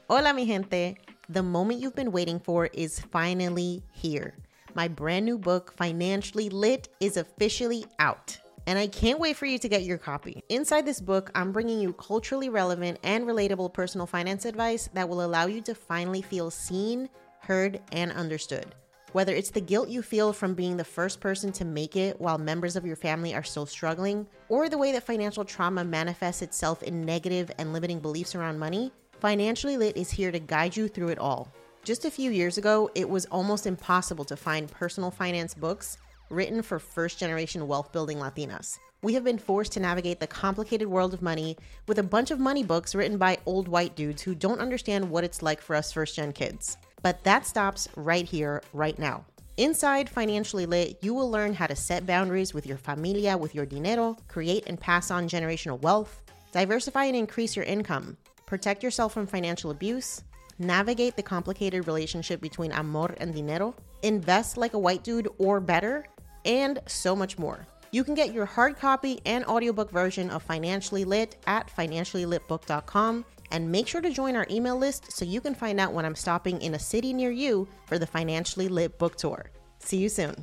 Hola, mi gente. The moment you've been waiting for is finally here. My brand new book, Financially Lit, is officially out. And I can't wait for you to get your copy. Inside this book, I'm bringing you culturally relevant and relatable personal finance advice that will allow you to finally feel seen, heard, and understood. Whether it's the guilt you feel from being the first person to make it while members of your family are still struggling, or the way that financial trauma manifests itself in negative and limiting beliefs around money, Financially Lit is here to guide you through it all. Just a few years ago, it was almost impossible to find personal finance books written for first-generation wealth-building Latinas. We have been forced to navigate the complicated world of money with a bunch of money books written by old white dudes who don't understand what it's like for us first-gen kids. But that stops right here, right now. Inside Financially Lit, you will learn how to set boundaries with your familia, with your dinero, create and pass on generational wealth, diversify and increase your income, protect yourself from financial abuse, navigate the complicated relationship between amor and dinero, invest like a white dude or better, and so much more. You can get your hard copy and audiobook version of Financially Lit at financiallylitbook.com, and make sure to join our email list so you can find out when I'm stopping in a city near you for the Financially Lit book tour. See you soon.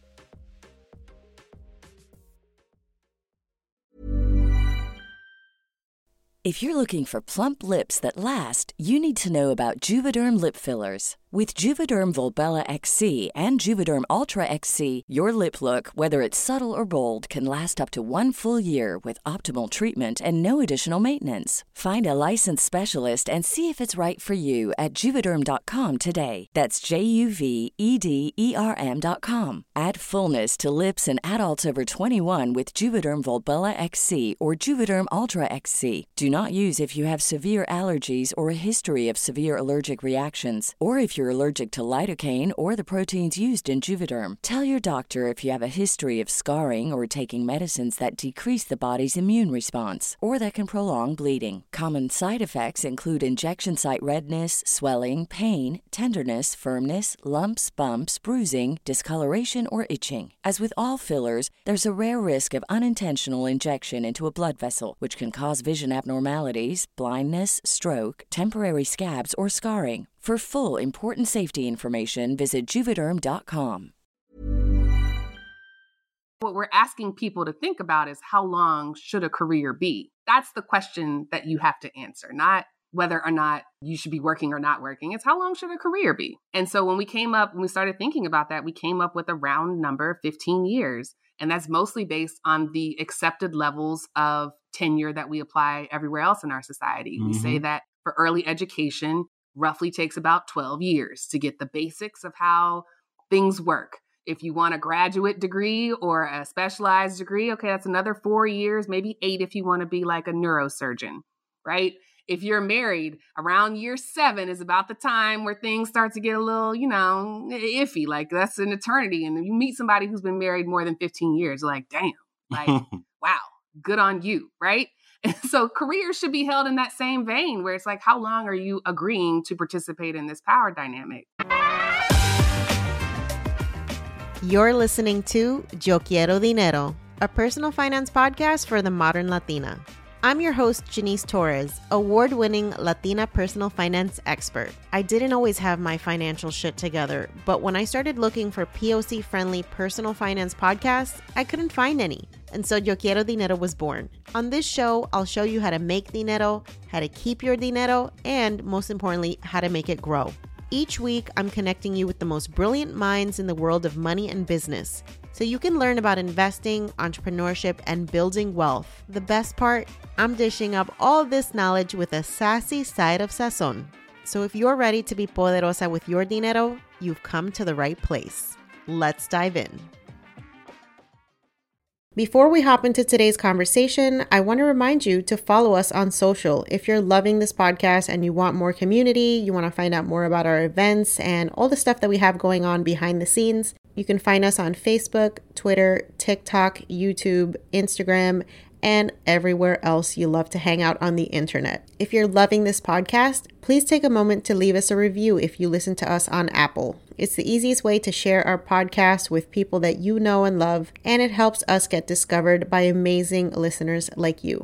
If you're looking for plump lips that last, you need to know about Juvederm lip fillers. With Juvederm Volbella XC and Juvederm Ultra XC, your lip look, whether it's subtle or bold, can last up to 1 full year with optimal treatment and no additional maintenance. Find a licensed specialist and see if it's right for you at Juvederm.com today. That's JUVEDERM.com. Add fullness to lips in adults over 21 with Juvederm Volbella XC or Juvederm Ultra XC. Do not use if you have severe allergies or a history of severe allergic reactions, or if you're allergic to lidocaine or the proteins used in Juvederm. Tell your doctor if you have a history of scarring or taking medicines that decrease the body's immune response or that can prolong bleeding. Common side effects include injection site redness, swelling, pain, tenderness, firmness, lumps, bumps, bruising, discoloration, or itching. As with all fillers, there's a rare risk of unintentional injection into a blood vessel, which can cause vision abnormalities, blindness, stroke, temporary scabs, or scarring. For full, important safety information, visit Juvederm.com. What we're asking people to think about is how long should a career be? That's the question that you have to answer, not whether or not you should be working or not working. It's how long should a career be? And so when we started thinking about that, we came up with a round number, 15 years. And that's mostly based on the accepted levels of tenure that we apply everywhere else in our society. Mm-hmm. We say that for early education, roughly takes about 12 years to get the basics of how things work. If you want a graduate degree or a specialized degree, okay, that's another 4 years, maybe 8 if you want to be like a neurosurgeon, right? If you're married, around year 7 is about the time where things start to get a little, iffy. Like that's an eternity. And you meet somebody who's been married more than 15 years, you're like, damn, like, wow, good on you, right? And so careers should be held in that same vein where it's like, how long are you agreeing to participate in this power dynamic? You're listening to Yo Quiero Dinero, a personal finance podcast for the modern Latina. I'm your host, Janice Torres, award-winning Latina personal finance expert. I didn't always have my financial shit together, but when I started looking for POC-friendly personal finance podcasts, I couldn't find any. And so Yo Quiero Dinero was born. On this show, I'll show you how to make dinero, how to keep your dinero, and most importantly, how to make it grow. Each week, I'm connecting you with the most brilliant minds in the world of money and business, so you can learn about investing, entrepreneurship, and building wealth. The best part, I'm dishing up all this knowledge with a sassy side of sazon. So if you're ready to be poderosa with your dinero, you've come to the right place. Let's dive in. Before we hop into today's conversation, I want to remind you to follow us on social. If you're loving this podcast and you want more community, you want to find out more about our events and all the stuff that we have going on behind the scenes, you can find us on Facebook, Twitter, TikTok, YouTube, Instagram, and everywhere else you love to hang out on the internet. If you're loving this podcast, please take a moment to leave us a review if you listen to us on Apple. It's the easiest way to share our podcast with people that you know and love, and it helps us get discovered by amazing listeners like you.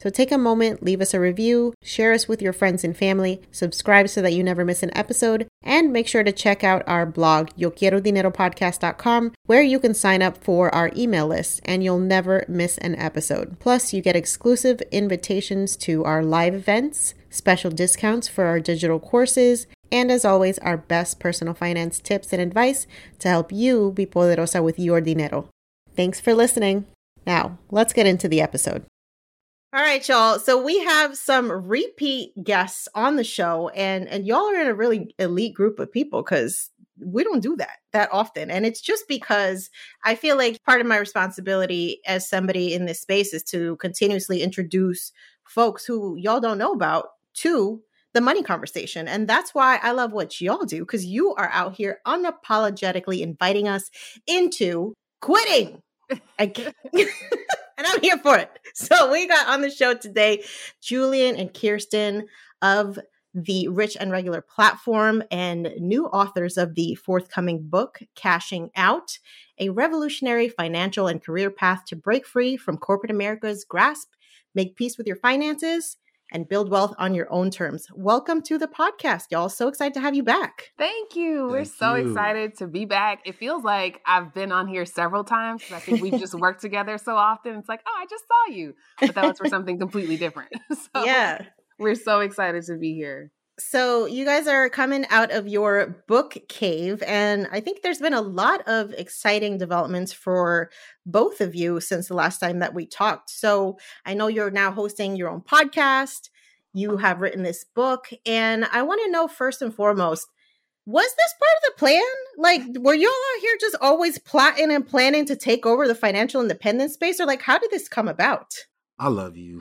So take a moment, leave us a review, share us with your friends and family, subscribe so that you never miss an episode, and make sure to check out our blog, YoQuieroDineroPodcast.com, where you can sign up for our email list and you'll never miss an episode. Plus, you get exclusive invitations to our live events, special discounts for our digital courses, and as always, our best personal finance tips and advice to help you be poderosa with your dinero. Thanks for listening. Now, let's get into the episode. All right, y'all. So we have some repeat guests on the show, and y'all are in a really elite group of people because we don't do that often. And it's just because I feel like part of my responsibility as somebody in this space is to continuously introduce folks who y'all don't know about to the money conversation. And that's why I love what y'all do, because you are out here unapologetically inviting us into quitting. And I'm here for it. So we got on the show today Julian and Kirsten of the Rich and Regular platform and new authors of the forthcoming book, Cashing Out, a revolutionary financial and career path to break free from corporate America's grasp, make peace with your finances, and build wealth on your own terms. Welcome to the podcast, y'all. So excited to have you back. Thank you. We're so excited to be back. It feels like I've been on here several times because I think we've just worked together so often. It's like, oh, I just saw you. But that was for something completely different. So yeah. We're so excited to be here. So you guys are coming out of your book cave, and I think there's been a lot of exciting developments for both of you since the last time that we talked. So I know you're now hosting your own podcast. You have written this book, and I want to know first and foremost, was this part of the plan? Like, were y'all out here just always plotting and planning to take over the financial independence space, or like, how did this come about? I love you.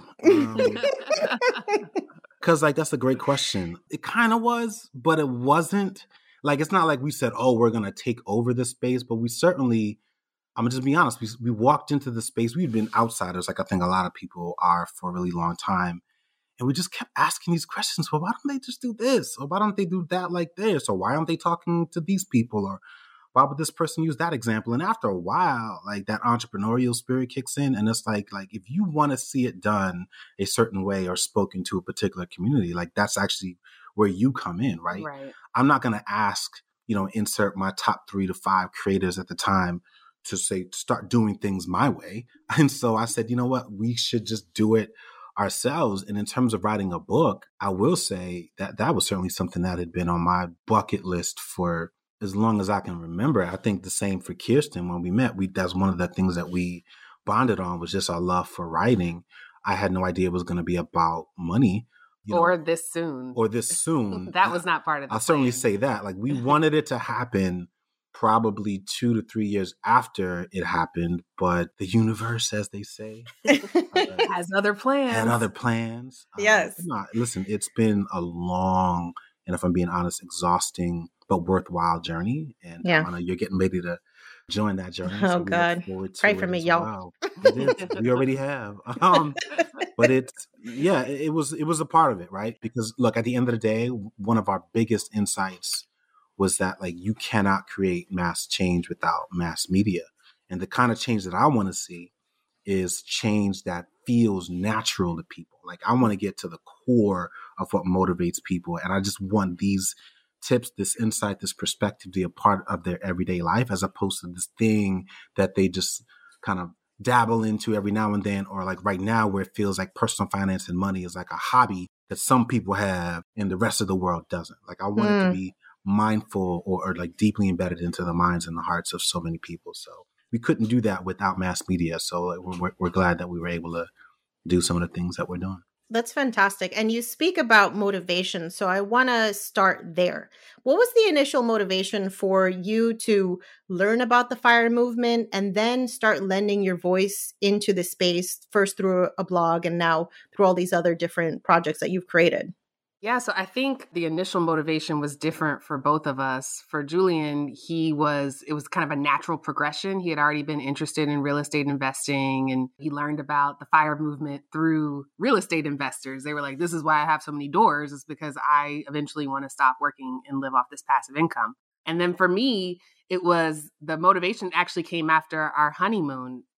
Because, that's a great question. It kind of was, but it wasn't. It's not like we said, oh, we're going to take over the space, but we certainly, I'm going to just be honest, we walked into the space. We've been outsiders, like I think a lot of people are for a really long time. And we just kept asking these questions. Well, why don't they just do this? Or why don't they do that like this? Or why aren't they talking to these people? Or why would this person use that example? And after a while, that entrepreneurial spirit kicks in. And it's like if you want to see it done a certain way or spoken to a particular community, that's actually where you come in, right? I'm not going to ask, insert my top 3 to 5 creators at the time to say, start doing things my way. And so I said, you know what, we should just do it ourselves. And in terms of writing a book, I will say that was certainly something that had been on my bucket list for as long as I can remember. I think the same for Kirsten. When we met, that's one of the things that we bonded on was just our love for writing. I had no idea it was going to be about money. This soon. That was not part of the I'll certainly say that. We wanted it to happen probably 2 to 3 years after it happened, but the universe, as they say, has other plans. Had other plans. Yes. Listen, it's been a long, and if I'm being honest, exhausting but worthwhile journey. And I know you're getting ready to join that journey. Oh, God. Pray for me, y'all. Well. It is. We already have. But it was a part of it, right? Because look, at the end of the day, one of our biggest insights was that you cannot create mass change without mass media. And the kind of change that I want to see is change that feels natural to people. I want to get to the core of what motivates people. And I just want these tips, this insight, this perspective to be a part of their everyday life, as opposed to this thing that they just kind of dabble into every now and then, or right now where it feels like personal finance and money is a hobby that some people have and the rest of the world doesn't. I want it to be mindful or deeply embedded into the minds and the hearts of so many people. So we couldn't do that without mass media. So we're glad that we were able to do some of the things that we're doing. That's fantastic. And you speak about motivation. So I want to start there. What was the initial motivation for you to learn about the FIRE movement and then start lending your voice into the space, first through a blog and now through all these other different projects that you've created? Yeah, so I think the initial motivation was different for both of us. For Julian, it was kind of a natural progression. He had already been interested in real estate investing, and he learned about the FIRE movement through real estate investors. They were like, this is why I have so many doors, is because I eventually want to stop working and live off this passive income. And then for me, it was the motivation actually came after our honeymoon.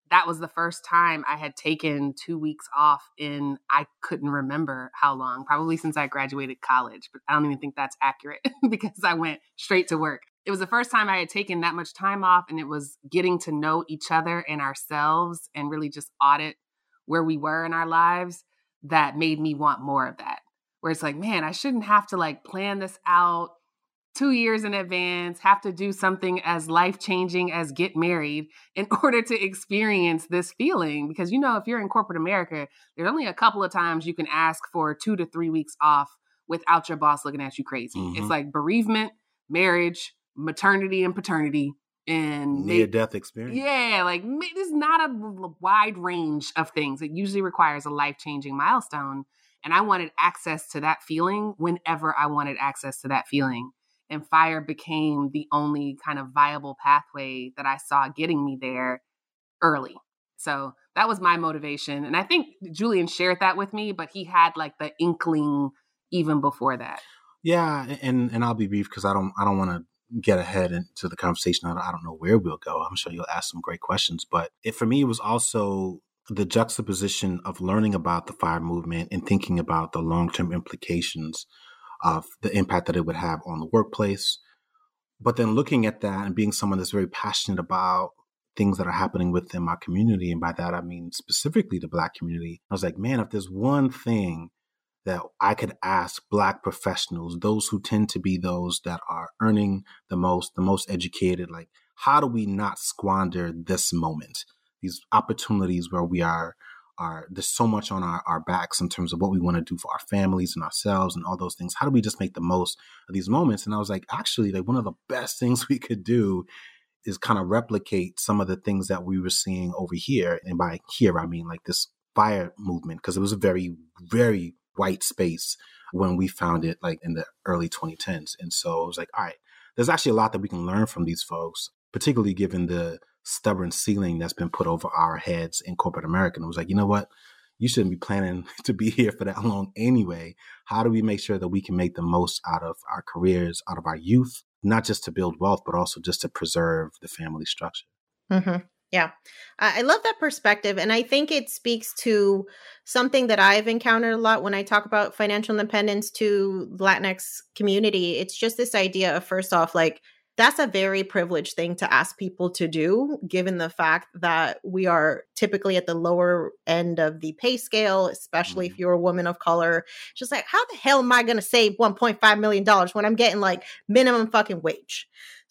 that was the first time I had taken 2 weeks off in, I couldn't remember how long, probably since I graduated college, but I don't even think that's accurate because I went straight to work. It was the first time I had taken that much time off, and it was getting to know each other and ourselves and really just audit where we were in our lives that made me want more of that. Where it's like, man, I shouldn't have to like plan this out 2 years in advance, have to do something as life-changing as get married in order to experience this feeling. Because, you know, if you're in corporate America, there's only a couple of times you can ask for 2 to 3 weeks off without your boss looking at you crazy. Mm-hmm. It's like bereavement, marriage, maternity and paternity, and near-death experience. Yeah, like there's not a wide range of things. It usually requires a life-changing milestone. And I wanted access to that feeling whenever I wanted access to that feeling. And FIRE became the only kind of viable pathway that I saw getting me there early. So that was my motivation. And I think Julian shared that with me, but he had like the inkling even before that. Yeah, and I'll be brief because I don't want to get ahead into the conversation. I don't know where we'll go. I'm sure you'll ask some great questions. But for me, it was also the juxtaposition of learning about the FIRE movement and thinking about the long-term implications of the impact that it would have on the workplace. But then looking at that and being someone that's very passionate about things that are happening within my community, and by that I mean specifically the Black community, I was like, man, if there's one thing that I could ask Black professionals, those who tend to be those that are earning the most educated, like, how do we not squander this moment, these opportunities where we are there's so much on our backs in terms of what we want to do for our families and ourselves and all those things. How do we just make the most of these moments? And I was like, actually, like one of the best things we could do is kind of replicate some of the things that we were seeing over here. And by here, I mean like this FIRE movement, because it was a very, very white space when we found it like in the early 2010s. And so I was like, all right, there's actually a lot that we can learn from these folks, particularly given the stubborn ceiling that's been put over our heads in corporate America. And it was like, you know what? You shouldn't be planning to be here for that long anyway. How do we make sure that we can make the most out of our careers, out of our youth, not just to build wealth, but also just to preserve the family structure? Mm-hmm. Yeah. I love that perspective. And I think it speaks to something that I've encountered a lot when I talk about financial independence to Latinx community. It's just this idea of, first off, like, that's a very privileged thing to ask people to do, given the fact that we are typically at the lower end of the pay scale, especially if you're a woman of color. It's just like, how the hell am I going to save $1.5 million when I'm getting like minimum fucking wage?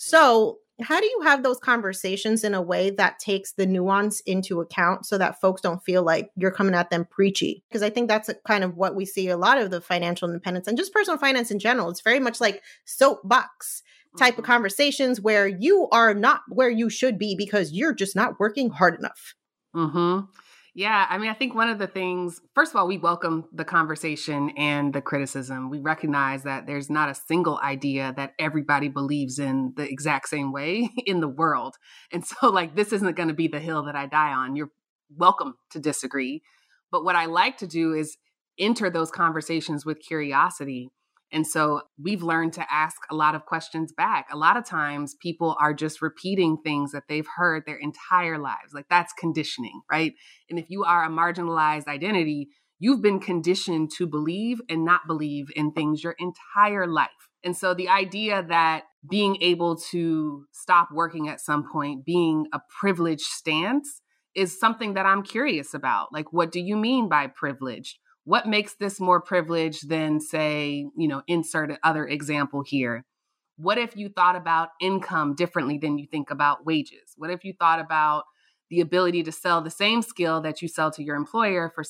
So how do you have those conversations in a way that takes the nuance into account so that folks don't feel like you're coming at them preachy? Because I think that's kind of what we see a lot of the financial independence and just personal finance in general. It's very much like soapbox type of conversations where you are not where you should be because you're just not working hard enough. Mm-hmm. Yeah. I mean, I think one of the things, first of all, we welcome the conversation and the criticism. We recognize that there's not a single idea that everybody believes in the exact same way in the world. And so like, this isn't going to be the hill that I die on. You're welcome to disagree. But what I like to do is enter those conversations with curiosity. And so we've learned to ask a lot of questions back. A lot of times people are just repeating things that they've heard their entire lives. Like that's conditioning, right? And if you are a marginalized identity, you've been conditioned to believe and not believe in things your entire life. And so the idea that being able to stop working at some point being a privileged stance is something that I'm curious about. Like, what do you mean by privileged? What makes this more privileged than, say, insert other example here? What if you thought about income differently than you think about wages? What if you thought about the ability to sell the same skill that you sell to your employer for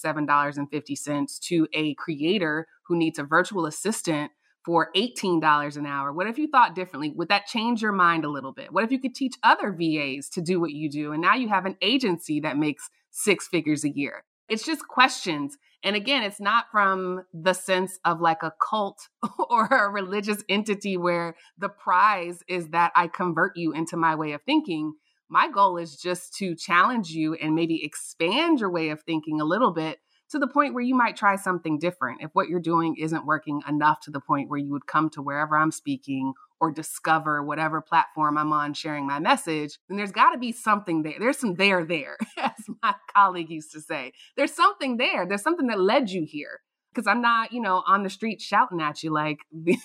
$7.50 to a creator who needs a virtual assistant for $18 an hour? What if you thought differently? Would that change your mind a little bit? What if you could teach other VAs to do what you do? And now you have an agency that makes 6 figures a year. It's just questions. And again, it's not from the sense of like a cult or a religious entity where the prize is that I convert you into my way of thinking. My goal is just to challenge you and maybe expand your way of thinking a little bit to the point where you might try something different if what you're doing isn't working enough to the point where you would come to wherever I'm speaking or discover whatever platform I'm on sharing my message, then there's got to be something there. There's some there, as my colleague used to say. There's something there. There's something that led you here. Because I'm not, on the street shouting at you like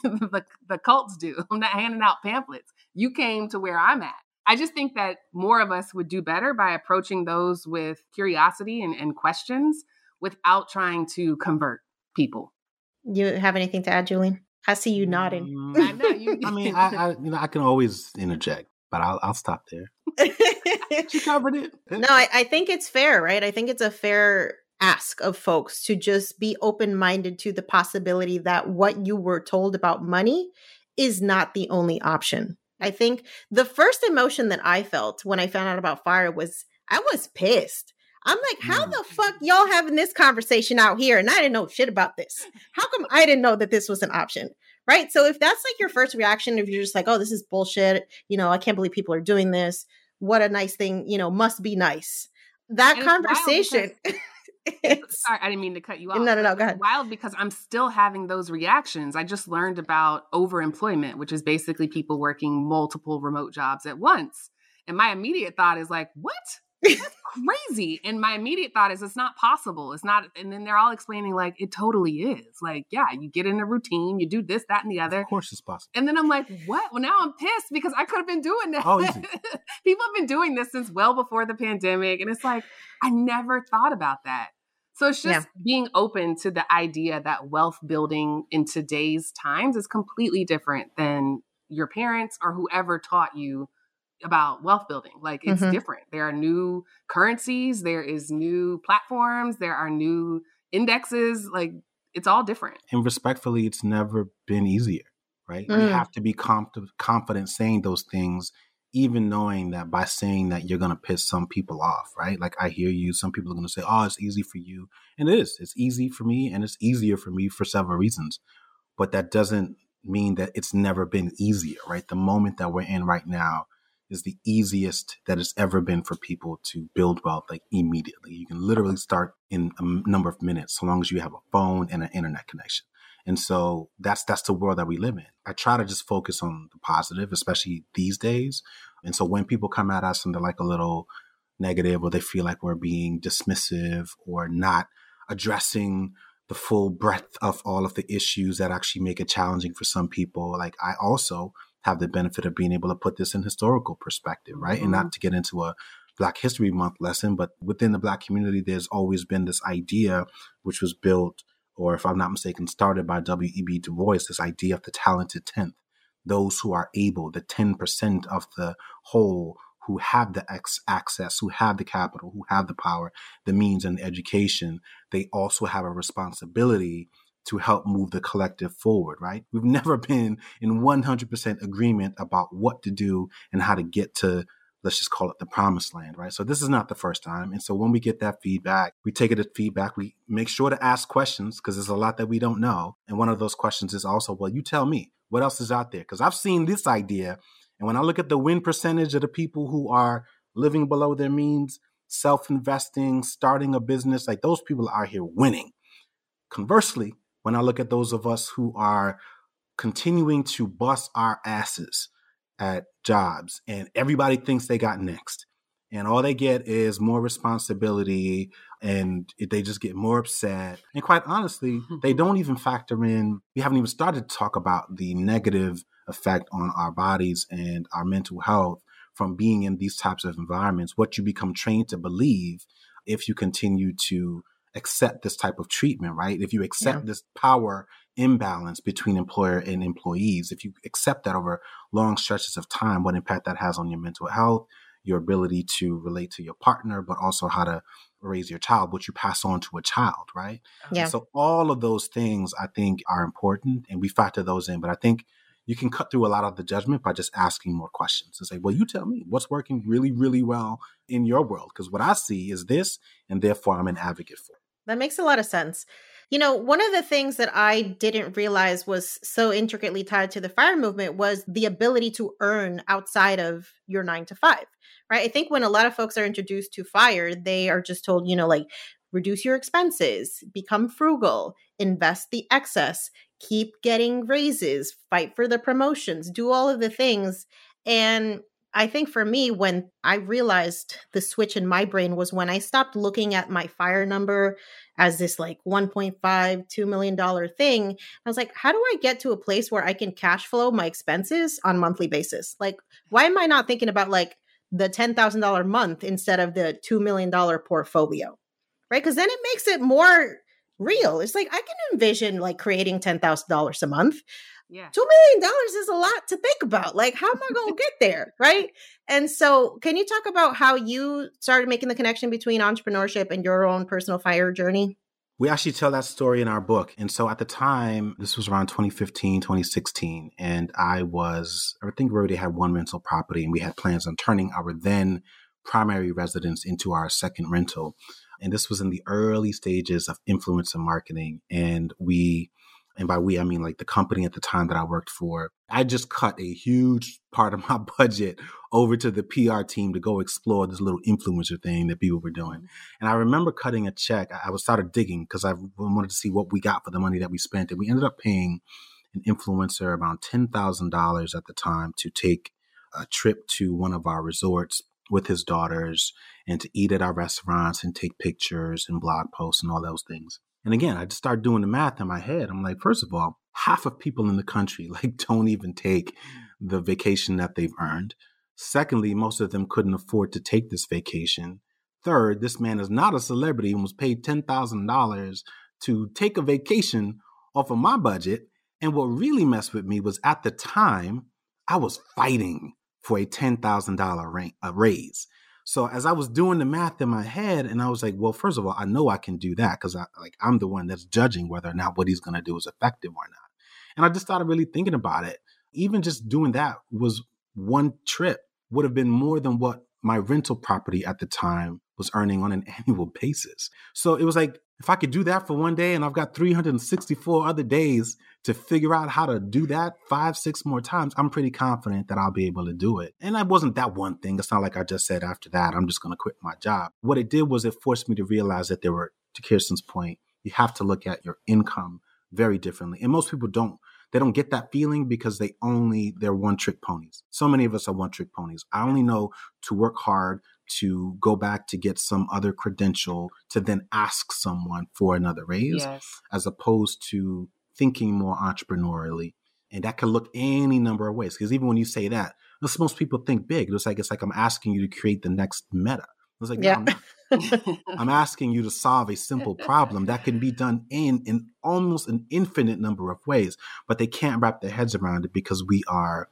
the cults do. I'm not handing out pamphlets. You came to where I'm at. I just think that more of us would do better by approaching those with curiosity and questions without trying to convert people. You have anything to add, Julian? I see you nodding. I know you. I mean, I can always interject, but I'll stop there. She covered it. No, I think it's fair, right? I think it's a fair ask of folks to just be open-minded to the possibility that what you were told about money is not the only option. I think the first emotion that I felt when I found out about FIRE was I was pissed. I'm like, how the fuck y'all having this conversation out here? And I didn't know shit about this. How come I didn't know that this was an option? Right. So if that's like your first reaction, if you're just like, oh, this is bullshit, I can't believe people are doing this. What a nice thing, must be nice. That conversation. Sorry, I didn't mean to cut you off. No, go ahead. It's wild because I'm still having those reactions. I just learned about overemployment, which is basically people working multiple remote jobs at once. And my immediate thought is like, what? That's crazy. And my immediate thought is it's not possible. It's not. And then they're all explaining like, it totally is. Like, yeah, you get in a routine, you do this, that, and the other. Of course it's possible. And then I'm like, what? Well, now I'm pissed because I could have been doing that. Oh, easy. People have been doing this since well before the pandemic. And it's like, I never thought about that. So it's just being open to the idea that wealth building in today's times is completely different than your parents or whoever taught you about wealth building. Like it's different. There are new currencies, there is new platforms, there are new indexes, like it's all different. And respectfully, it's never been easier, right? You have to be confident saying those things, even knowing that by saying that you're going to piss some people off, right? Like I hear you, some people are going to say, oh, it's easy for you. And it is. It's easy for me and it's easier for me for several reasons. But that doesn't mean that it's never been easier, right? The moment that we're in right now is the easiest that it's ever been for people to build wealth, like immediately. You can literally start in a number of minutes, so long as you have a phone and an internet connection. And so that's the world that we live in. I try to just focus on the positive, especially these days. And so when people come at us and they're like a little negative or they feel like we're being dismissive or not addressing the full breadth of all of the issues that actually make it challenging for some people, like I also have the benefit of being able to put this in historical perspective, right? And not to get into a Black History Month lesson, but within the Black community, there's always been this idea which was built, or if I'm not mistaken, started by W.E.B. Du Bois, this idea of the talented 10th, those who are able, the 10% of the whole who have the access, who have the capital, who have the power, the means and the education, they also have a responsibility to help move the collective forward, right? We've never been in 100% agreement about what to do and how to get to, let's just call it the promised land, right? So this is not the first time. And so when we get that feedback, we take it as feedback. We make sure to ask questions because there's a lot that we don't know. And one of those questions is also, well, you tell me, what else is out there? Because I've seen this idea. And when I look at the win percentage of the people who are living below their means, self-investing, starting a business, like those people are out here winning. Conversely, when I look at those of us who are continuing to bust our asses at jobs and everybody thinks they got next and all they get is more responsibility and they just get more upset. And quite honestly, they don't even factor in, we haven't even started to talk about the negative effect on our bodies and our mental health from being in these types of environments, what you become trained to believe if you continue to accept this type of treatment, right? If you accept this power imbalance between employer and employees, if you accept that over long stretches of time, what impact that has on your mental health, your ability to relate to your partner, but also how to raise your child, what you pass on to a child, right? Yeah. And so all of those things I think are important and we factor those in, but I think you can cut through a lot of the judgment by just asking more questions and say, well, you tell me what's working really, really well in your world, because what I see is this, and therefore I'm an advocate for it. That makes a lot of sense. One of the things that I didn't realize was so intricately tied to the FIRE movement was the ability to earn outside of your 9 to 5, right? I think when a lot of folks are introduced to FIRE, they are just told, like, reduce your expenses, become frugal, invest the excess, keep getting raises, fight for the promotions, do all of the things. And I think for me, when I realized the switch in my brain was when I stopped looking at my FIRE number as this like $1.5, $2 million thing. I was like, how do I get to a place where I can cash flow my expenses on a monthly basis? Like, why am I not thinking about like the $10,000 month instead of the $2 million portfolio? Right? Because then it makes it more real. It's like I can envision like creating $10,000 a month. Yeah. $2 million is a lot to think about. Like, how am I going to get there? Right. And so can you talk about how you started making the connection between entrepreneurship and your own personal FIRE journey? We actually tell that story in our book. And so at the time, this was around 2015, 2016, and I think we already had one rental property and we had plans on turning our then primary residence into our second rental. And this was in the early stages of influencer marketing. And by we, I mean like the company at the time that I worked for, I just cut a huge part of my budget over to the PR team to go explore this little influencer thing that people were doing. And I remember cutting a check. I started digging because I wanted to see what we got for the money that we spent. And we ended up paying an influencer around $10,000 at the time to take a trip to one of our resorts with his daughters and to eat at our restaurants and take pictures and blog posts and all those things. And again, I just started doing the math in my head. I'm like, first of all, half of people in the country like don't even take the vacation that they've earned. Secondly, most of them couldn't afford to take this vacation. Third, this man is not a celebrity and was paid $10,000 to take a vacation off of my budget. And what really messed with me was at the time, I was fighting for a $10,000 raise. So as I was doing the math in my head, and I was like, well, first of all, I know I can do that because I'm the one that's judging whether or not what he's going to do is effective or not. And I just started really thinking about it. Even just doing that was one trip would have been more than what my rental property at the time was earning on an annual basis. So it was like, if I could do that for one day and I've got 364 other days to figure out how to do that 5-6 more times, I'm pretty confident that I'll be able to do it. And that wasn't that one thing. It's not like I just said after that, I'm just going to quit my job. What it did was it forced me to realize that to Kirsten's point, you have to look at your income very differently. And most people don't get that feeling because they're one-trick ponies. So many of us are one-trick ponies. I only know to work hard, to go back to get some other credential, to then ask someone for another raise, as opposed to thinking more entrepreneurially. And that could look any number of ways. Because even when you say that, most people think big. It's like I'm asking you to create the next Meta. It's like, no, I'm not. I'm asking you to solve a simple problem that can be done in almost an infinite number of ways, but they can't wrap their heads around it because we are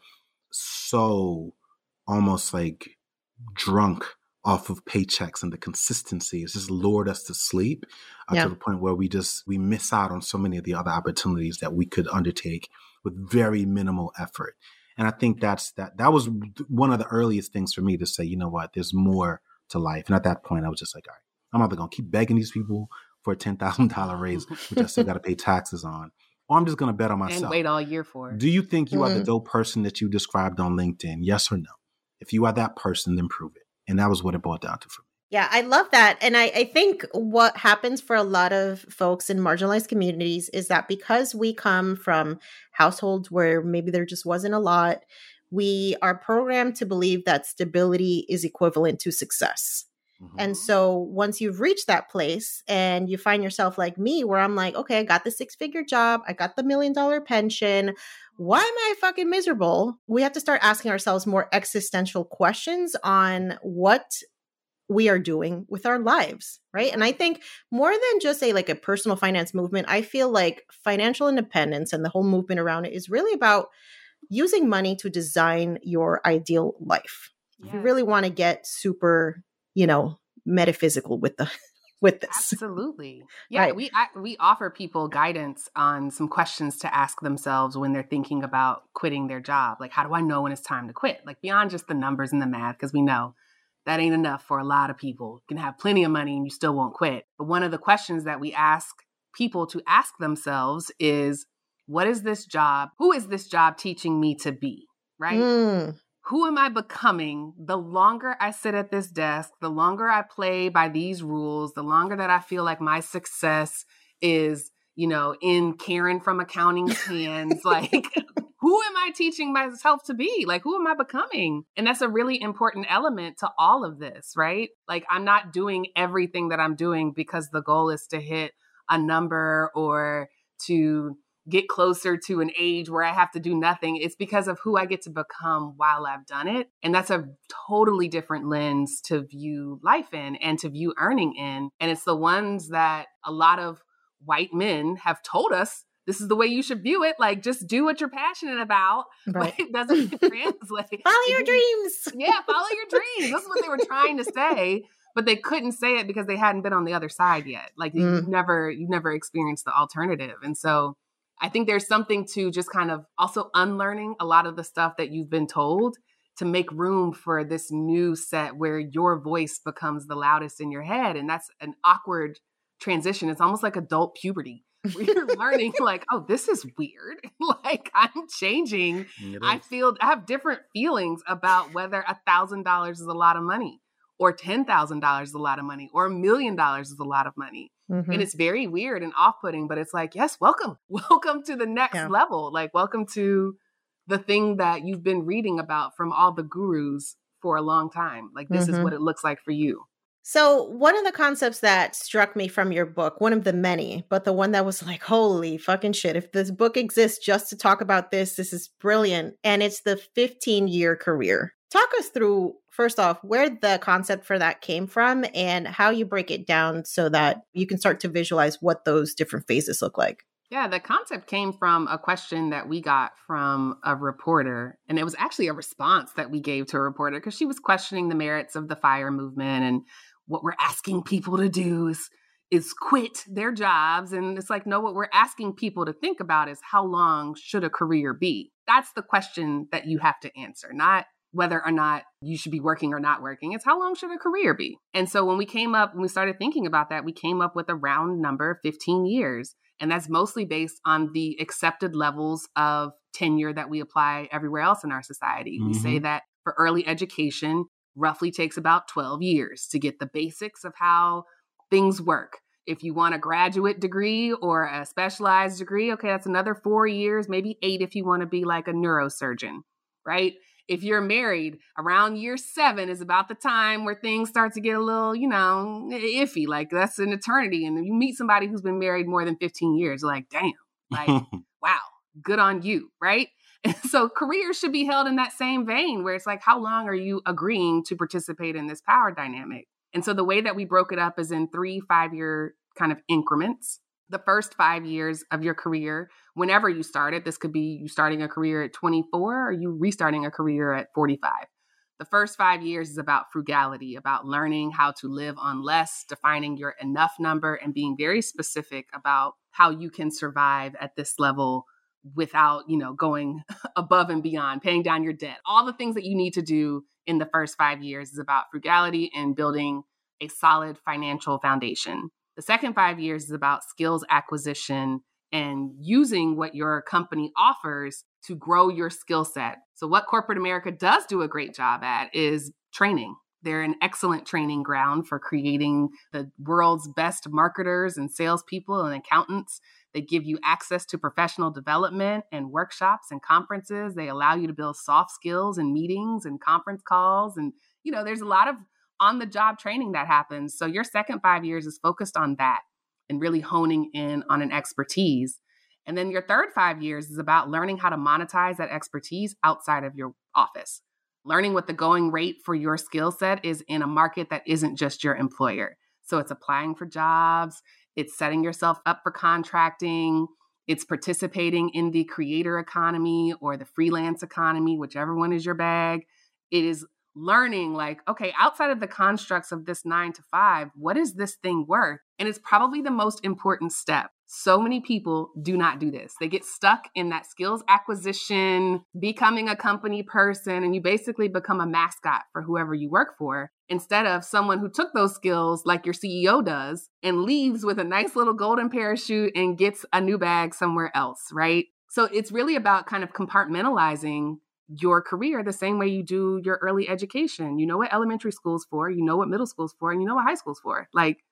so almost like drunk off of paychecks, and the consistency has just lured us to sleep to the point where we miss out on so many of the other opportunities that we could undertake with very minimal effort. And I think that was one of the earliest things for me to say, you know what, there's more to life. And at that point, I was just like, all right, I'm either going to keep begging these people for a $10,000 raise, which I still got to pay taxes on, or I'm just going to bet on myself. And wait all year for it. Do you think you are the dope person that you described on LinkedIn? Yes or no? If you are that person, then prove it. And that was what it boiled down to for me. Yeah, I love that. And I think what happens for a lot of folks in marginalized communities is that because we come from households where maybe there just wasn't a lot, we are programmed to believe that stability is equivalent to success. Mm-hmm. And so once you've reached that place and you find yourself like me, where I'm like, okay, I got the 6-figure job, I got the $1 million pension. Why am I fucking miserable? We have to start asking ourselves more existential questions on what we are doing with our lives, right? And I think more than just a personal finance movement, I feel like financial independence and the whole movement around it is really about using money to design your ideal life. Yes. If you really want to get super, metaphysical with this. Absolutely. Yeah. Right. We offer people guidance on some questions to ask themselves when they're thinking about quitting their job. Like, how do I know when it's time to quit? Like beyond just the numbers and the math, because we know that ain't enough for a lot of people. You can have plenty of money and you still won't quit. But one of the questions that we ask people to ask themselves is, what is this job? Who is this job teaching me to be? Right? Who am I becoming the longer I sit at this desk, the longer I play by these rules, the longer that I feel like my success is in Karen from accounting's hands. Like, who am I teaching myself to be? Like, who am I becoming? And that's a really important element to all of this, right? Like, I'm not doing everything that I'm doing because the goal is to hit a number or to get closer to an age where I have to do nothing. It's because of who I get to become while I've done it. And that's a totally different lens to view life in and to view earning in. And it's the ones that a lot of white men have told us, this is the way you should view it. Like, just do what you're passionate about. Right. But it doesn't translate. Follow your dreams. Yeah, follow your dreams. This is what they were trying to say, but they couldn't say it because they hadn't been on the other side yet. Like, you've never experienced the alternative. And so I think there's something to just kind of also unlearning a lot of the stuff that you've been told to make room for this new set where your voice becomes the loudest in your head. And that's an awkward transition. It's almost like adult puberty where you're learning like, oh, this is weird. Like, I'm changing. I have different feelings about whether $1,000 is a lot of money or $10,000 is a lot of money or $1 million is a lot of money. Mm-hmm. And it's very weird and off-putting, but it's like, yes, welcome to the next level. Like, welcome to the thing that you've been reading about from all the gurus for a long time. Like, this is what it looks like for you. So one of the concepts that struck me from your book, one of the many, but the one that was like, holy fucking shit, if this book exists just to talk about this is brilliant. And it's the 15-year career. Talk us through, first off, where the concept for that came from and how you break it down so that you can start to visualize what those different phases look like. Yeah, the concept came from a question that we got from a reporter. And it was actually a response that we gave to a reporter because she was questioning the merits of the FIRE movement. And what we're asking people to do is quit their jobs. And it's like, no, what we're asking people to think about is how long should a career be? That's the question that you have to answer, not whether or not you should be working or not working. It's how long should a career be? And so when we started thinking about that, we came up with a round number, 15 years. And that's mostly based on the accepted levels of tenure that we apply everywhere else in our society. Mm-hmm. We say that for early education, roughly takes about 12 years to get the basics of how things work. If you want a graduate degree or a specialized degree, okay, that's another 4 years, maybe 8 if you want to be like a neurosurgeon, right? If you're married, around year 7 is about the time where things start to get a little, iffy. Like, that's an eternity. And you meet somebody who's been married more than 15 years, you're like, damn, like, wow, good on you, right? And so careers should be held in that same vein where it's like, how long are you agreeing to participate in this power dynamic? And so the way that we broke it up is in 3 5-year kind of increments. The first 5 years of your career, whenever you started, this could be you starting a career at 24 or you restarting a career at 45. The first 5 years is about frugality, about learning how to live on less, defining your enough number, and being very specific about how you can survive at this level without, going above and beyond, paying down your debt. All the things that you need to do in the first 5 years is about frugality and building a solid financial foundation. The second 5 years is about skills acquisition and using what your company offers to grow your skill set. So what corporate America does do a great job at is training. They're an excellent training ground for creating the world's best marketers and salespeople and accountants. They give you access to professional development and workshops and conferences. They allow you to build soft skills and meetings and conference calls. And, there's a lot of on-the-job training that happens. So your second 5 years is focused on that and really honing in on an expertise. And then your third 5 years is about learning how to monetize that expertise outside of your office, learning what the going rate for your skill set is in a market that isn't just your employer. So it's applying for jobs, it's setting yourself up for contracting, it's participating in the creator economy or the freelance economy, whichever one is your bag. It is learning like, okay, outside of the constructs of this 9 to 5, what is this thing worth? And it's probably the most important step. So many people do not do this. They get stuck in that skills acquisition, becoming a company person, and you basically become a mascot for whoever you work for, instead of someone who took those skills like your CEO does and leaves with a nice little golden parachute and gets a new bag somewhere else, right? So it's really about kind of compartmentalizing your career the same way you do your early education. You know what elementary school's for, you know what middle school's for, and you know what high school's for. Like,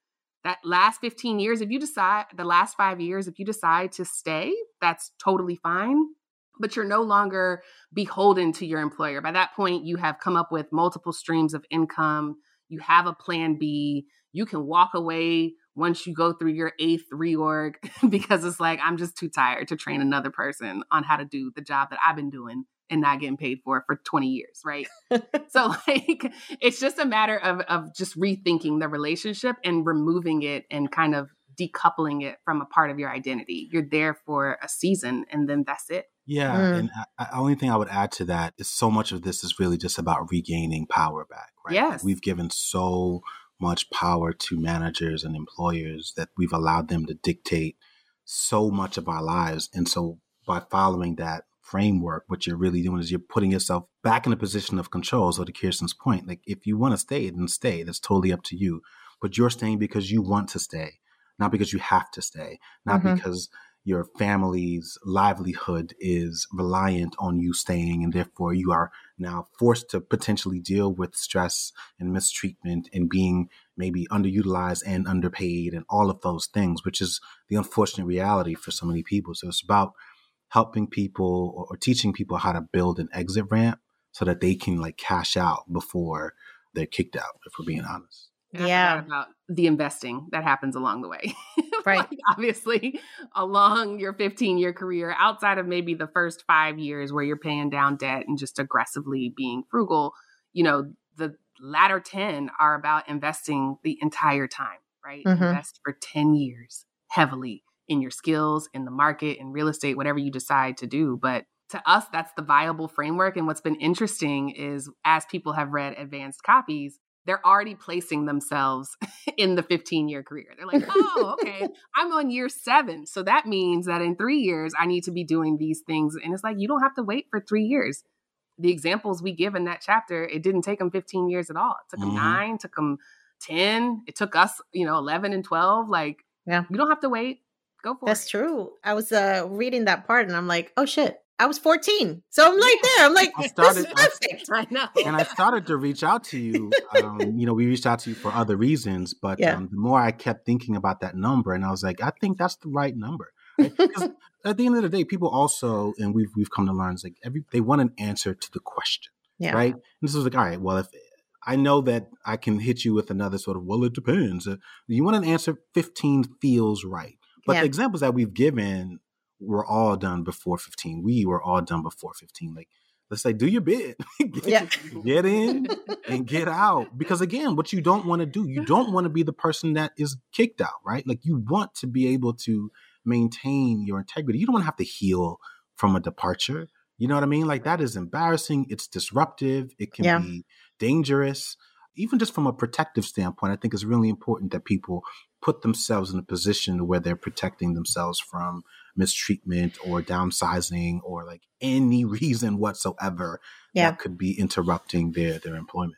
That last 15 years, if you decide, the last 5 years, if you decide to stay, that's totally fine. But you're no longer beholden to your employer. By that point, you have come up with multiple streams of income. You have a plan B. You can walk away once you go through your 8th reorg because it's like, I'm just too tired to train another person on how to do the job that I've been doing and not getting paid for 20 years, right? So like, it's just a matter of just rethinking the relationship and removing it and kind of decoupling it from a part of your identity. You're there for a season and then that's it. Yeah. And the only thing I would add to that is so much of this is really just about regaining power back, right? Yes. Like we've given so much power to managers and employers that we've allowed them to dictate so much of our lives. And so by following that framework, what you're really doing is you're putting yourself back in a position of control. So to Kirsten's point, like if you want to stay, then stay. That's totally up to you. But you're staying because you want to stay, not because you have to stay, not because your family's livelihood is reliant on you staying, and therefore you are now forced to potentially deal with stress and mistreatment and being maybe underutilized and underpaid and all of those things, which is the unfortunate reality for so many people. So it's about helping people or teaching people how to build an exit ramp so that they can like cash out before they're kicked out, if we're being honest. Yeah. About the investing that happens along the way. Right. Like, obviously, along your 15-year career, outside of maybe the first 5 years where you're paying down debt and just aggressively being frugal, you know, the latter 10 are about investing the entire time, right? Invest for 10 years heavily in your skills, in the market, in real estate, whatever you decide to do. But to us, that's the viable framework. And what's been interesting is as people have read advanced copies, they're already placing themselves in the 15-year career. They're like, oh, okay, I'm on year 7. So that means that in 3 years, I need to be doing these things. And it's like, you don't have to wait for 3 years. The examples we give in that chapter, it didn't take them 15 years at all. It took them 9, took them 10. It took us, 11 and 12. Like, you don't have to wait. Go for it. That's true. I was reading that part and I'm like, oh shit. I was 14. So I'm like there. I'm like, this is perfect. I know. And I started to reach out to you. We reached out to you for other reasons, but the more I kept thinking about that number, and I was like, I think that's the right number. Right? Because at the end of the day, people also, and we've come to learn, is like they want an answer to the question, right? And this was like, all right, well, if I know that I can hit you with another sort of, well, it depends. You want an answer, 15 feels right. But the examples that we've given were all done before 15. We were all done before 15. Like, let's say, do your bid. Get in and get out. Because again, what you don't want to do, you don't want to be the person that is kicked out, right? Like you want to be able to maintain your integrity. You don't want to have to heal from a departure. You know what I mean? Like that is embarrassing. It's disruptive. It can be dangerous. Even just from a protective standpoint, I think it's really important that people put themselves in a position where they're protecting themselves from mistreatment or downsizing or like any reason whatsoever that could be interrupting their employment.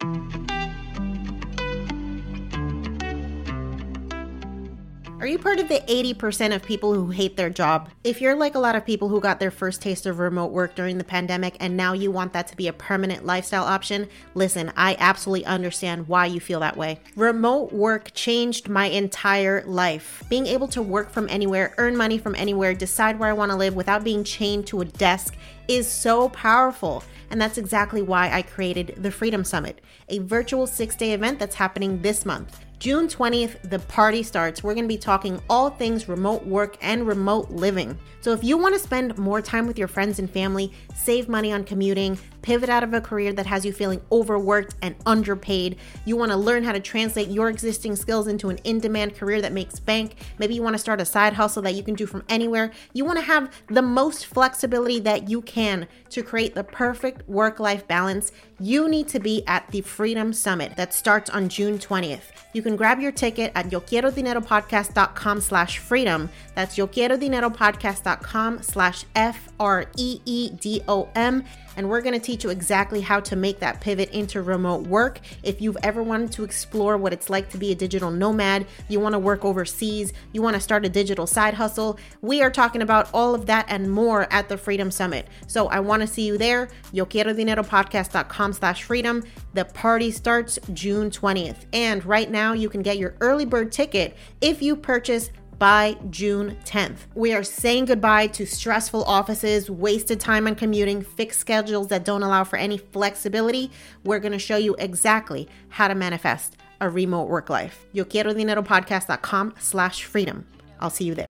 Are you part of the 80% of people who hate their job? If you're like a lot of people who got their first taste of remote work during the pandemic and now you want that to be a permanent lifestyle option, listen, I absolutely understand why you feel that way. Remote work changed my entire life. Being able to work from anywhere, earn money from anywhere, decide where I want to live without being chained to a desk is so powerful. And that's exactly why I created the Freedom Summit, a virtual 6-day event that's happening this month. June 20th, the party starts. We're going to be talking all things remote work and remote living. So if you want to spend more time with your friends and family, save money on commuting, pivot out of a career that has you feeling overworked and underpaid, you want to learn how to translate your existing skills into an in-demand career that makes bank, maybe you want to start a side hustle that you can do from anywhere, you want to have the most flexibility that you can to create the perfect work-life balance, you need to be at the Freedom Summit that starts on June 20th. You can grab your ticket at yoquierodineropodcast.com/freedom. That's yoquierodineropodcast.com/FREEDOM. And we're going to teach teach you exactly how to make that pivot into remote work. If you've ever wanted to explore what it's like to be a digital nomad, you want to work overseas, you want to start a digital side hustle, we are talking about all of that and more at the Freedom Summit. So I want to see you there. YoQuieroDineroPodcast.com/freedom. The party starts June 20th. And right now you can get your early bird ticket if you purchase by June 10th. We are saying goodbye to stressful offices, wasted time on commuting, fixed schedules that don't allow for any flexibility. We're going to show you exactly how to manifest a remote work life. YoQuieroDineroPodcast.com/freedom. I'll see you there.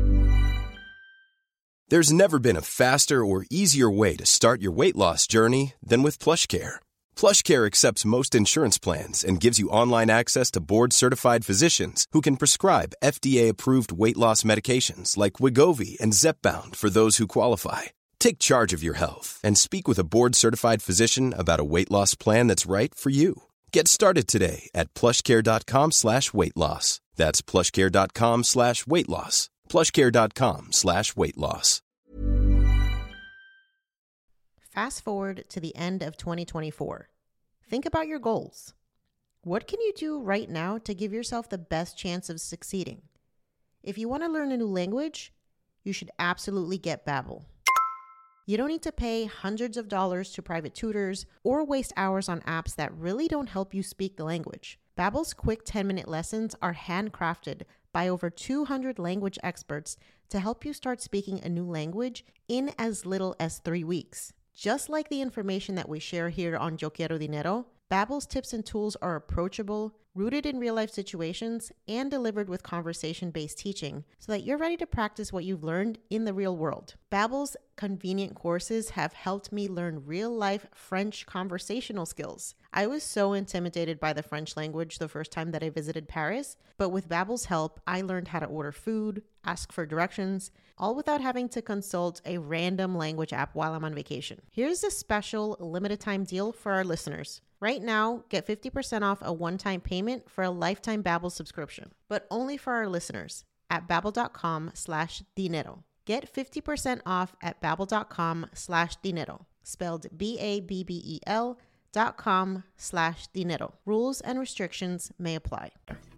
There's never been a faster or easier way to start your weight loss journey than with PlushCare. PlushCare accepts most insurance plans and gives you online access to board-certified physicians who can prescribe FDA-approved weight loss medications like Wegovy and Zepbound for those who qualify. Take charge of your health and speak with a board-certified physician about a weight loss plan that's right for you. Get started today at plushcare.com/weight-loss. That's plushcare.com/weight-loss. plushcare.com/weight-loss. Fast forward to the end of 2024. Think about your goals. What can you do right now to give yourself the best chance of succeeding? If you want to learn a new language, you should absolutely get Babbel. You don't need to pay hundreds of dollars to private tutors or waste hours on apps that really don't help you speak the language. Babbel's quick 10-minute lessons are handcrafted by over 200 language experts to help you start speaking a new language in as little as 3 weeks. Just like the information that we share here on Yo Quiero Dinero, Babbel's tips and tools are approachable, rooted in real-life situations, and delivered with conversation-based teaching so that you're ready to practice what you've learned in the real world. Babbel's convenient courses have helped me learn real-life French conversational skills. I was so intimidated by the French language the first time that I visited Paris, but with Babbel's help, I learned how to order food, ask for directions, all without having to consult a random language app while I'm on vacation. Here's a special limited time deal for our listeners. Right now, get 50% off a one-time payment for a lifetime Babbel subscription, but only for our listeners at babbel.com/dinero. Get 50% off at babbel.com/dinero, spelled BABBEL.com/dinero. Rules and restrictions may apply.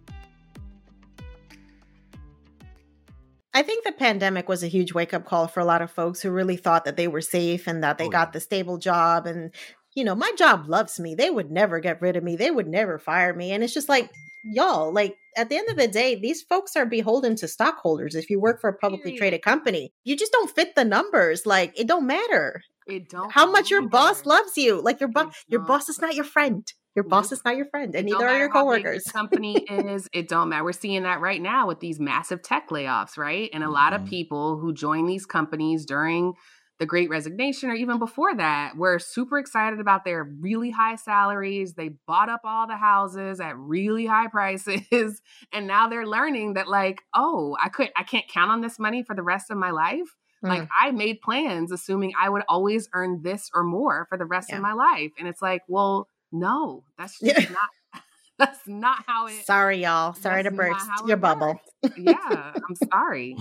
I think the pandemic was a huge wake-up call for a lot of folks who really thought that they were safe and that they got the stable job. And, you know, my job loves me. They would never get rid of me. They would never fire me. And it's just like, y'all, like at the end of the day, these folks are beholden to stockholders. If you work for a publicly traded company, you just don't fit the numbers. Like, it don't matter. It don't how much matter. Your boss loves you. Like your boss is not your friend. Your boss is not your friend, and neither are your coworkers. How big the company is, it don't matter. We're seeing that right now with these massive tech layoffs, right? And a lot of people who join these companies during the Great Resignation or even before that were super excited about their really high salaries. They bought up all the houses at really high prices, and now they're learning that, like, oh, I can't count on this money for the rest of my life. Like, I made plans assuming I would always earn this or more for the rest of my life, and it's like, well, no, that's just not. That's not how it. Sorry, y'all. Sorry to burst your bubble. Yeah, I'm sorry.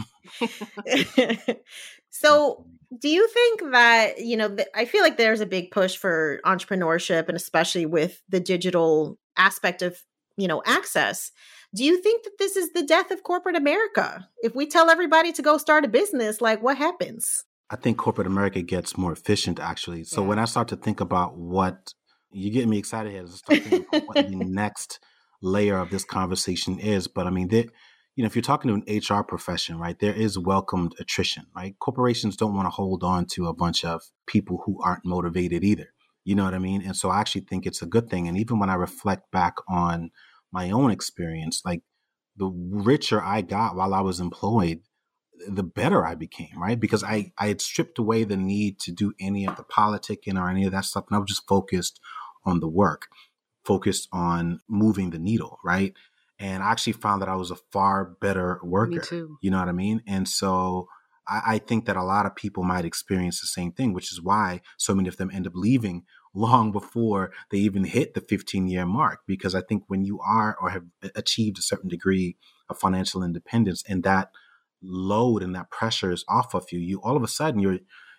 So, do you think that, you know, I feel like there's a big push for entrepreneurship, and especially with the digital aspect of, you know, access. Do you think that this is the death of corporate America? If we tell everybody to go start a business, like, what happens? I think corporate America gets more efficient, actually. So when I start to think about what you're getting me excited here, to start thinking about what the next layer of this conversation is. But I mean, you know, if you're talking to an HR profession, right, there is welcomed attrition, right? Corporations don't want to hold on to a bunch of people who aren't motivated either. You know what I mean? And so I actually think it's a good thing. And even when I reflect back on my own experience, like the richer I got while I was employed, the better I became, right? Because I had stripped away the need to do any of the politicking or any of that stuff. And I was just focused on the work, focused on moving the needle, right? And I actually found that I was a far better worker. Me too. You know what I mean? And so I think that a lot of people might experience the same thing, which is why so many of them end up leaving long before they even hit the 15-year mark. Because I think when you are or have achieved a certain degree of financial independence and that load and that pressure is off of you, all of a sudden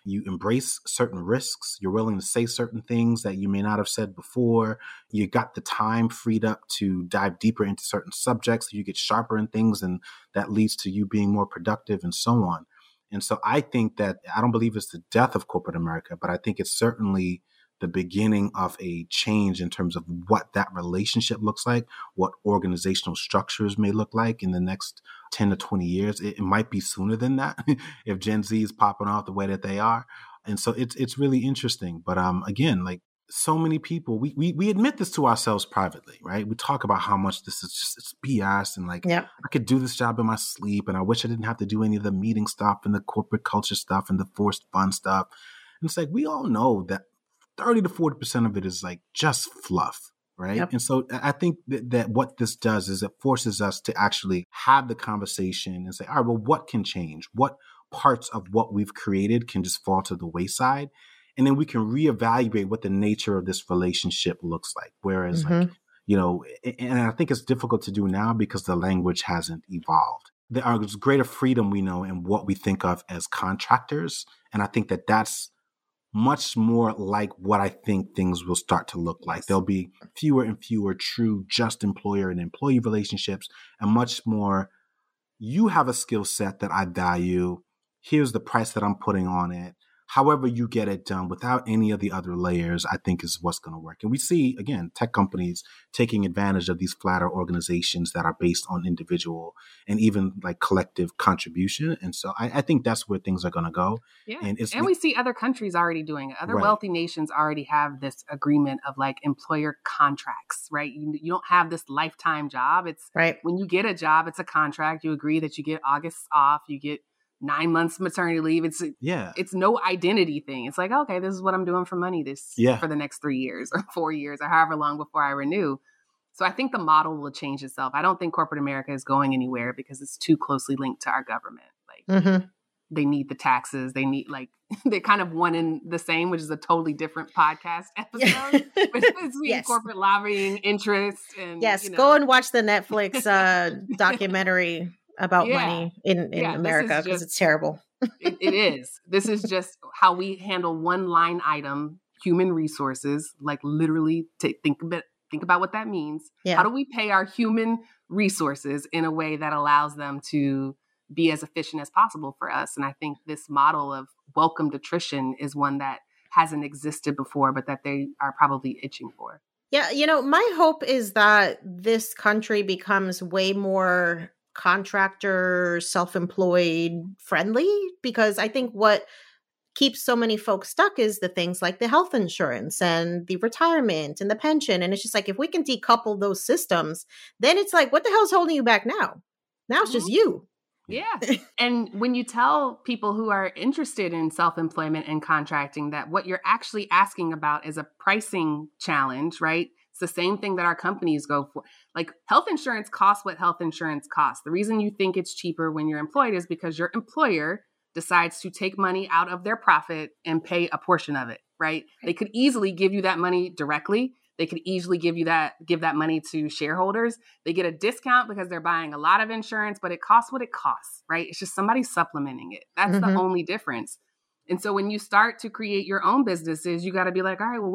You embrace certain risks. You're willing to say certain things that you may not have said before. You got the time freed up to dive deeper into certain subjects. You get sharper in things, and that leads to you being more productive and so on. And so I think that I don't believe it's the death of corporate America, but I think it's certainly the beginning of a change in terms of what that relationship looks like, what organizational structures may look like in the next 10 to 20 years. It might be sooner than that if Gen Z is popping off the way that they are. And so it's really interesting. But again, like so many people, we admit this to ourselves privately, right? We talk about how much this is just it's BS and like I could do this job in my sleep and I wish I didn't have to do any of the meeting stuff and the corporate culture stuff and the forced fun stuff. And it's like we all know that 30 to 40% of it is like just fluff, right? Yep. And so I think that what this does is it forces us to actually have the conversation and say, all right, well, what can change? What parts of what we've created can just fall to the wayside? And then we can reevaluate what the nature of this relationship looks like. Whereas like, you know, and I think it's difficult to do now because the language hasn't evolved. There's greater freedom we know in what we think of as contractors. And I think that that's much more like what I think things will start to look like. There'll be fewer and fewer true just employer and employee relationships and much more, you have a skill set that I value. Here's the price that I'm putting on it. However you get it done without any of the other layers, I think is what's going to work. And we see, again, tech companies taking advantage of these flatter organizations that are based on individual and even like collective contribution. And so I think that's where things are going to go. Yeah. And we see other countries already doing it. Other wealthy nations already have this agreement of like employer contracts, right? You don't have this lifetime job. It's when you get a job, it's a contract. You agree that you get August off, you get 9 months maternity leave. It's no identity thing. It's like, okay, this is what I'm doing for money for the next 3 years or 4 years or however long before I renew. So I think the model will change itself. I don't think corporate America is going anywhere because it's too closely linked to our government. Like they need the taxes. They need they're kind of one and the same, which is a totally different podcast episode. Between corporate lobbying interests and go and watch the Netflix documentary about money in America because it's terrible. It is. This is just how we handle one line item, human resources, like literally to think about what that means. Yeah. How do we pay our human resources in a way that allows them to be as efficient as possible for us? And I think this model of welcomed attrition is one that hasn't existed before, but that they are probably itching for. Yeah. You know, my hope is that this country becomes way more contractor, self-employed friendly, because I think what keeps so many folks stuck is the things like the health insurance and the retirement and the pension. And it's just like, if we can decouple those systems, then it's like, what the hell's holding you back now? Now it's just you. Yeah. And when you tell people who are interested in self-employment and contracting that what you're actually asking about is a pricing challenge, right? It's the same thing that our companies go for. Like health insurance costs what health insurance costs. The reason you think it's cheaper when you're employed is because your employer decides to take money out of their profit and pay a portion of it, right? They could easily give you that money directly. They could easily give that money to shareholders. They get a discount because they're buying a lot of insurance, but it costs what it costs, right? It's just somebody supplementing it. That's the only difference. And so when you start to create your own businesses, you got to be like, all right, well,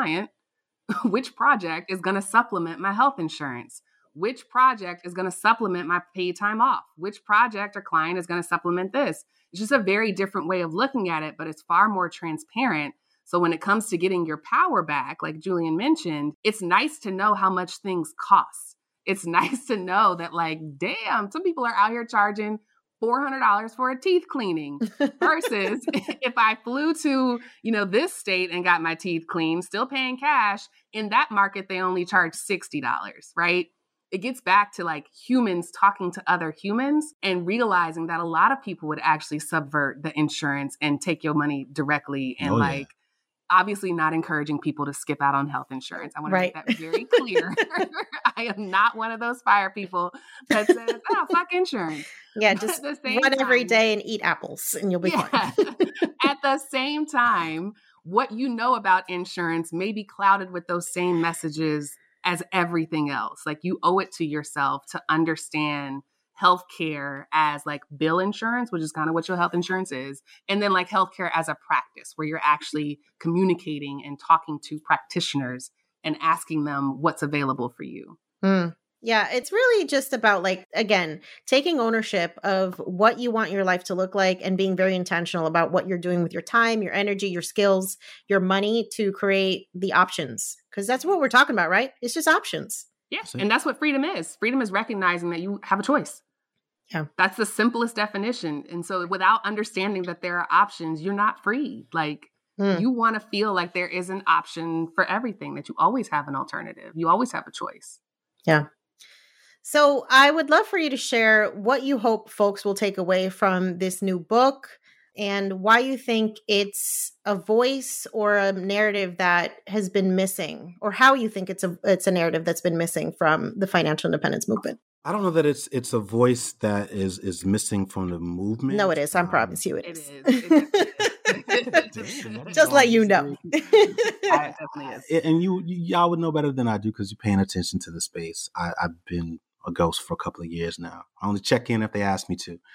which project is going to supplement my health insurance? Which project is going to supplement my paid time off? Which project or client is going to supplement this? It's just a very different way of looking at it, but it's far more transparent. So when it comes to getting your power back, like Julian mentioned, it's nice to know how much things cost. It's nice to know that like, damn, some people are out here charging $400 for a teeth cleaning versus if I flew to, this state and got my teeth cleaned, still paying cash. In that market, they only charge $60, right? It gets back to like humans talking to other humans and realizing that a lot of people would actually subvert the insurance and take your money directly and obviously not encouraging people to skip out on health insurance. I want to make that very clear. I am not one of those fire people that says, oh, fuck insurance. Yeah, just run every day and eat apples and you'll be fine. At the same time, what you know about insurance may be clouded with those same messages as everything else. Like you owe it to yourself to understand healthcare as like bill insurance, which is kind of what your health insurance is, and then like healthcare as a practice where you're actually communicating and talking to practitioners and asking them what's available for you. Yeah, it's really just about like, again, taking ownership of what you want your life to look like and being very intentional about what you're doing with your time, your energy, your skills, your money to create the options. Because that's what we're talking about, right? It's just options. Yeah. And that's what freedom is. Freedom is recognizing that you have a choice. Yeah. That's the simplest definition. And so without understanding that there are options, you're not free. Like you want to feel like there is an option for everything, that you always have an alternative. You always have a choice. Yeah. So I would love for you to share what you hope folks will take away from this new book and why you think it's a voice or a narrative that has been missing, or how you think it's a narrative that's been missing from the financial independence movement. I don't know that it's a voice that is missing from the movement. No, it is. I promise you it is. It is. Just let you know. It definitely is. And y'all would know better than I do because you're paying attention to the space. I've been a ghost for a couple of years now. I only check in if they ask me to.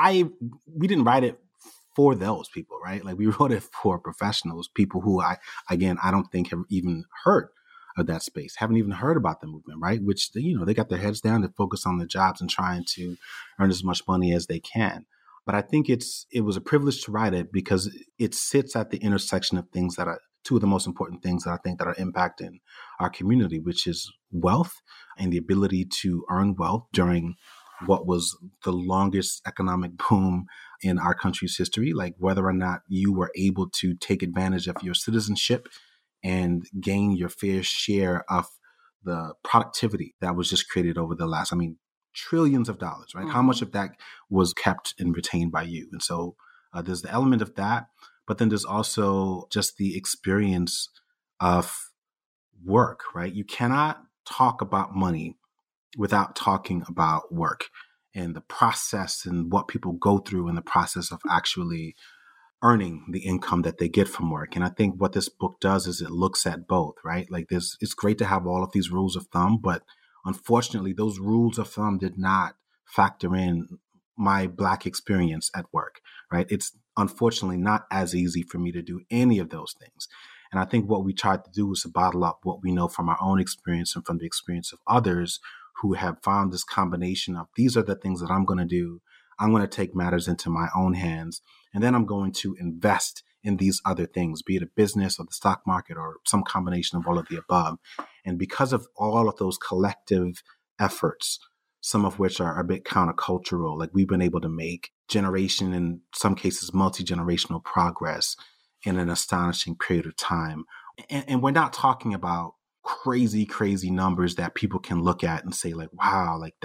We didn't write it for those people, right? Like we wrote it for professionals, people who I don't think have even heard of that space, haven't even heard about the movement, right? Which, they got their heads down to focus on their jobs and trying to earn as much money as they can. But I think it was a privilege to write it because it sits at the intersection of things that are two of the most important things that I think that are impacting our community, which is wealth and the ability to earn wealth during what was the longest economic boom in our country's history, like whether or not you were able to take advantage of your citizenship and gain your fair share of the productivity that was just created over the last, trillions of dollars, right? Mm-hmm. How much of that was kept and retained by you? And so there's the element of that, but then there's also just the experience of work, right? You cannot talk about money without talking about work and the process and what people go through in the process of actually earning the income that they get from work. And I think what this book does is it looks at both, right? Like it's great to have all of these rules of thumb, but unfortunately, those rules of thumb did not factor in my Black experience at work, right? It's unfortunately not as easy for me to do any of those things. And I think what we tried to do was to bottle up what we know from our own experience and from the experience of others who have found this combination of these are the things that I'm going to do. I'm going to take matters into my own hands, and then I'm going to invest in these other things, be it a business or the stock market or some combination of all of the above. And because of all of those collective efforts, some of which are a bit countercultural, like we've been able to make generation, in some cases, multi-generational progress in an astonishing period of time. And we're not talking about crazy, crazy numbers that people can look at and say like, wow, like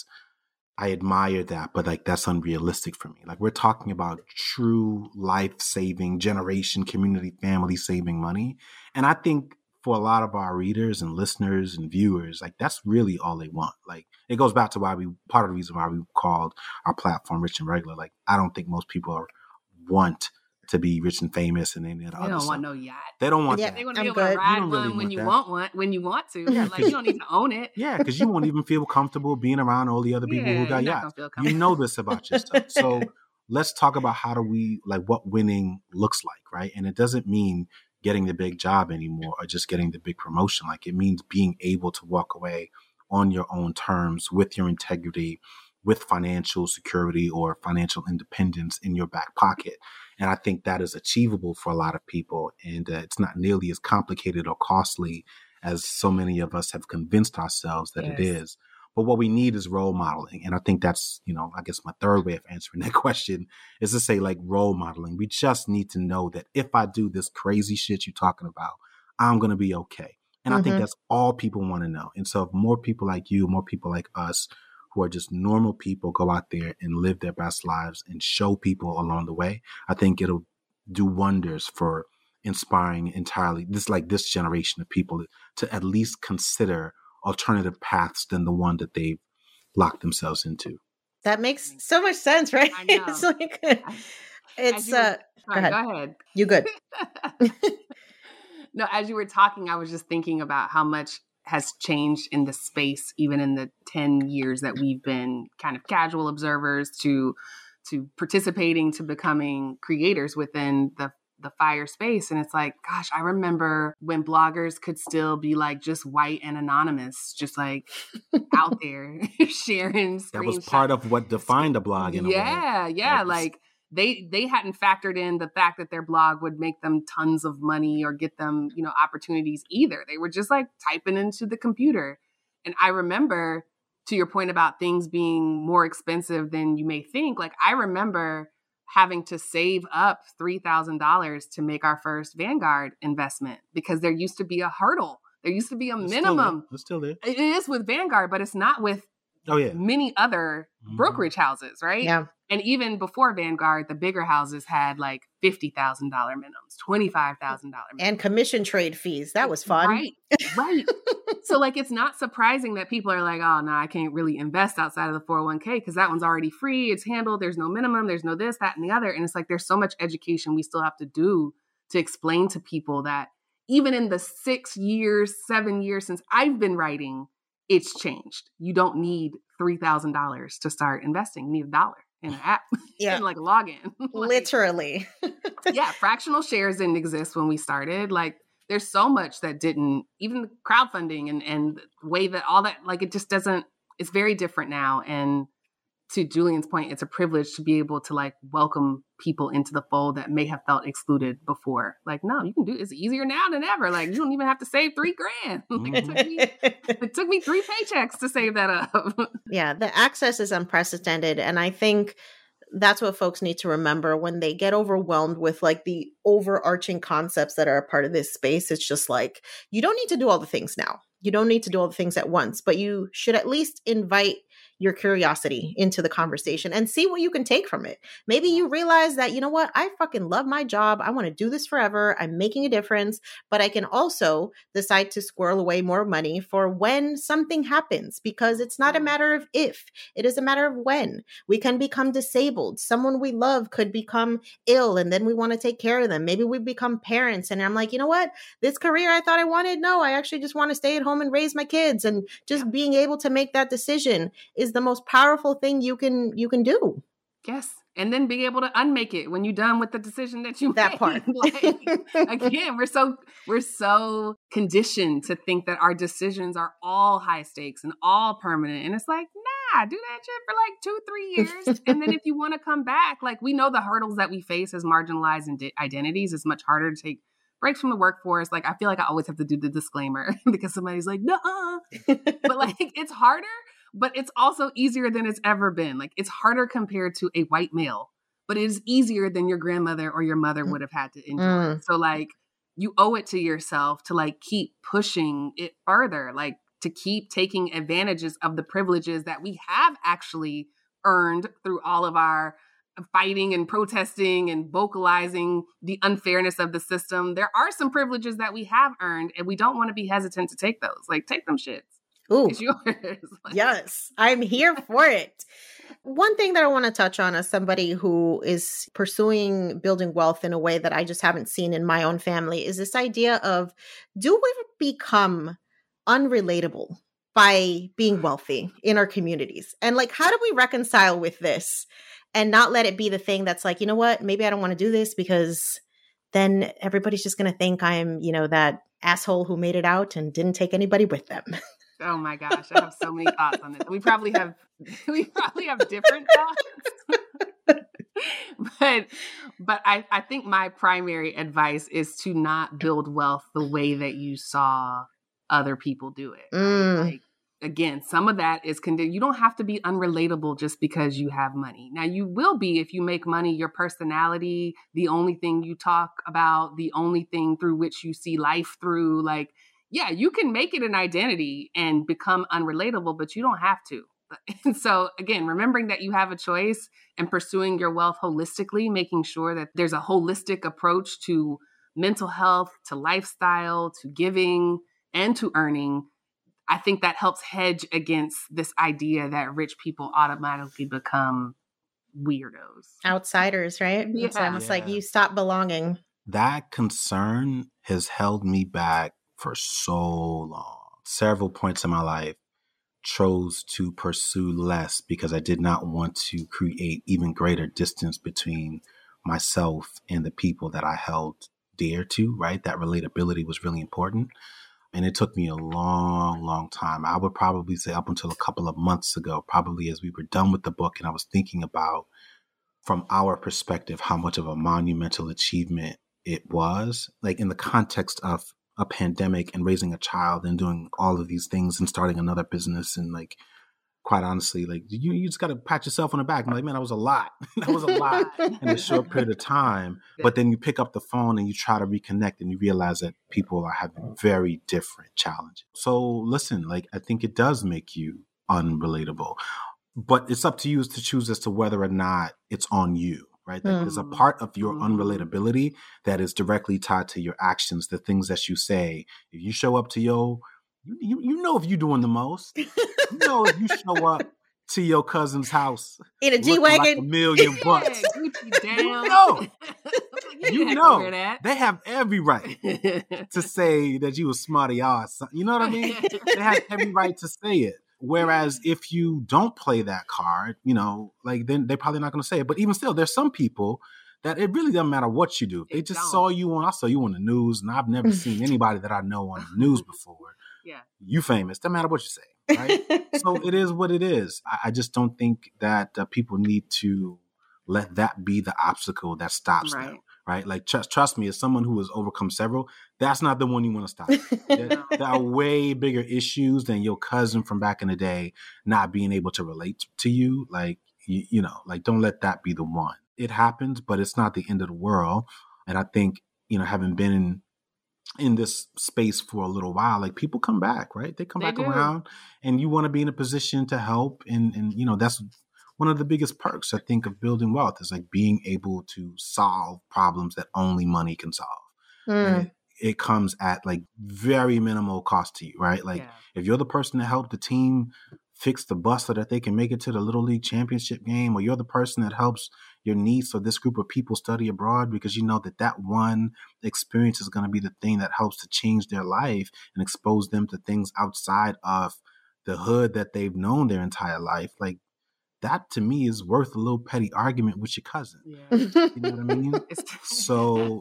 I admire that, but like that's unrealistic for me. Like we're talking about true life-saving, generation, community, family saving money. And I think for a lot of our readers and listeners and viewers, like that's really all they want. Like it goes back to part of the reason why we called our platform Rich and Regular. Like I don't think most people want to be rich and famous and any of the other stuff. They don't want no yacht. They don't want that. They want to be able to ride one when you want to. Yeah, like you don't need to own it. Yeah, because you won't even feel comfortable being around all the other people who got yachts. You know this about yourself. So let's talk about what winning looks like, right? And it doesn't mean getting the big job anymore or just getting the big promotion. Like it means being able to walk away on your own terms with your integrity, with financial security or financial independence in your back pocket. And I think that is achievable for a lot of people. And it's not nearly as complicated or costly as so many of us have convinced ourselves that it is. But what we need is role modeling. And I think that's, I guess my third way of answering that question is to say like role modeling. We just need to know that if I do this crazy shit you're talking about, I'm going to be okay. And I think that's all people want to know. And so if more people like you, more people like us, who are just normal people, go out there and live their best lives and show people along the way, I think it'll do wonders for inspiring entirely this generation of people to at least consider alternative paths than the one that they've locked themselves into. That makes so much sense, right? I know. It's like, sorry, go ahead. You good? No, as you were talking, I was just thinking about how much has changed in the space, even in the 10 years that we've been kind of casual observers to participating, to becoming creators within the FIRE space. And it's like, gosh, I remember when bloggers could still be like just white and anonymous, just like out there sharing. That was part of what defined a blog in a way. Yeah. Like they hadn't factored in the fact that their blog would make them tons of money or get them, opportunities either. They were just like typing into the computer. And I remember, to your point about things being more expensive than you may think, like I remember having to save up $3,000 to make our first Vanguard investment because there used to be a hurdle. There used to be a minimum. It's still there. It is with Vanguard, but it's not with many other brokerage houses, right? Yeah. And even before Vanguard, the bigger houses had like $50,000 minimums, $25,000 minimums. And commission trade fees. That was fun. Right. So like, it's not surprising that people are like, oh, no, I can't really invest outside of the 401k because that one's already free. It's handled. There's no minimum. There's no this, that, and the other. And it's like, there's so much education we still have to do to explain to people that even in the 6 years, 7 years since I've been writing, it's changed. You don't need $3,000 to start investing. You need $1 in an app. Yeah. And like login. Literally. Yeah. Fractional shares didn't exist when we started. Like there's so much that didn't, even crowdfunding and the way that all that, like, it just doesn't, it's very different now. And to Julian's point, it's a privilege to be able to like welcome people into the fold that may have felt excluded before. Like, no, you can do it's easier now than ever. Like, you don't even have to save $3,000. It took me 3 paychecks to save that up. Yeah, the access is unprecedented. And I think that's what folks need to remember when they get overwhelmed with like the overarching concepts that are a part of this space. It's just like, you don't need to do all the things now. You don't need to do all the things at once, but you should at least invite your curiosity into the conversation and see what you can take from it. Maybe you realize that, you know what, I fucking love my job. I want to do this forever. I'm making a difference, but I can also decide to squirrel away more money for when something happens, because it's not a matter of if, it is a matter of when. We can become disabled. Someone we love could become ill and then we want to take care of them. Maybe we become parents and I'm like, you know what, this career I thought I wanted, no, I actually just want to stay at home and raise my kids. And just being able to make that decision is the most powerful thing you can do. Yes. And then being able to unmake it when you're done with the decision that you that made. part. Like, again, we're so conditioned to think that our decisions are all high stakes and all permanent. And it's like, nah, do that shit for like 2-3 years. And then if you want to come back, like, we know the hurdles that we face as marginalized identities is much harder to take breaks from the workforce. Like, I feel like I always have to do the disclaimer because somebody's like, no, but like, it's harder. But it's also easier than it's ever been. Like, it's harder compared to a white male, but it is easier than your grandmother or your mother would have had to endure. So like, you owe it to yourself to like keep pushing it further, like to keep taking advantages of the privileges that we have actually earned through all of our fighting and protesting and vocalizing the unfairness of the system. There are some privileges that we have earned and we don't want to be hesitant to take those. Like, take them shits. Ooh, it's yours. Yes, I'm here for it. One thing that I want to touch on as somebody who is pursuing building wealth in a way that I just haven't seen in my own family is this idea of, do we become unrelatable by being wealthy in our communities? And like, how do we reconcile with this and not let it be the thing that's like, you know what, maybe I don't want to do this because then everybody's just going to think I'm, that asshole who made it out and didn't take anybody with them. Oh my gosh, I have so many thoughts on this. We probably have different thoughts. but I think my primary advice is to not build wealth the way that you saw other people do it. Right? Like, again, some of that is you don't have to be unrelatable just because you have money. Now, you will be if you make money, your personality, the only thing you talk about, the only thing through which you see life through, like, yeah, you can make it an identity and become unrelatable, but you don't have to. And so, again, remembering that you have a choice and pursuing your wealth holistically, making sure that there's a holistic approach to mental health, to lifestyle, to giving, and to earning, I think that helps hedge against this idea that rich people automatically become weirdos. Outsiders, right? Yeah. It's almost like you stop belonging. That concern has held me back for so long. several points in my life, chose to pursue less because I did not want to create even greater distance between myself and the people that I held dear to, right? That relatability was really important. And it took me a long, long time. I would probably say up until a couple of months ago, probably as we were done with the book and I was thinking about, from our perspective, how much of a monumental achievement it was, like in the context of a pandemic and raising a child and doing all of these things and starting another business. And like, quite honestly, like you just got to pat yourself on the back. I'm like, man, that was a lot. That was a lot in a short period of time. But then you pick up the phone and you try to reconnect and you realize that people are having very different challenges. So listen, like, I think it does make you unrelatable, but it's up to you to choose as to whether or not it's on you. Right? Like there's a part of your unrelatability that is directly tied to your actions, the things that you say. If you show up to you know if you're doing the most. You know if you show up to your cousin's house in a G-Wagon, like $1 million bucks. You know they have every right to say that you a smarty ass. You know what I mean? They have every right to say it. Whereas if you don't play that card, you know, like then they're probably not going to say it. But even still, there's some people that it really doesn't matter what you do. They just I saw you on the news, and I've never seen anybody that I know on the news before. Yeah, you famous. Doesn't matter what you say, right? So it is what it is. I just don't think that people need to let that be the obstacle that stops them. Right? Like, trust me, as someone who has overcome several, that's not the one you want to stop. There are way bigger issues than your cousin from back in the day not being able to relate to you. Like, you know, like, don't let that be the one. It happens, but it's not the end of the world. And I think, you know, having been in this space for a little while, like, people come back, right? They come back around, and you want to be in a position to help. And, you know, that's one of the biggest perks, I think, of building wealth is like being able to solve problems that only money can solve. And it comes at like very minimal cost to you, right? Like if you're the person that helped the team fix the bus so that they can make it to the Little League championship game, or you're the person that helps your niece or this group of people study abroad because you know that that one experience is going to be the thing that helps to change their life and expose them to things outside of the hood that they've known their entire life. Like, that to me is worth a little petty argument with your cousin. Yeah. You know what I mean? So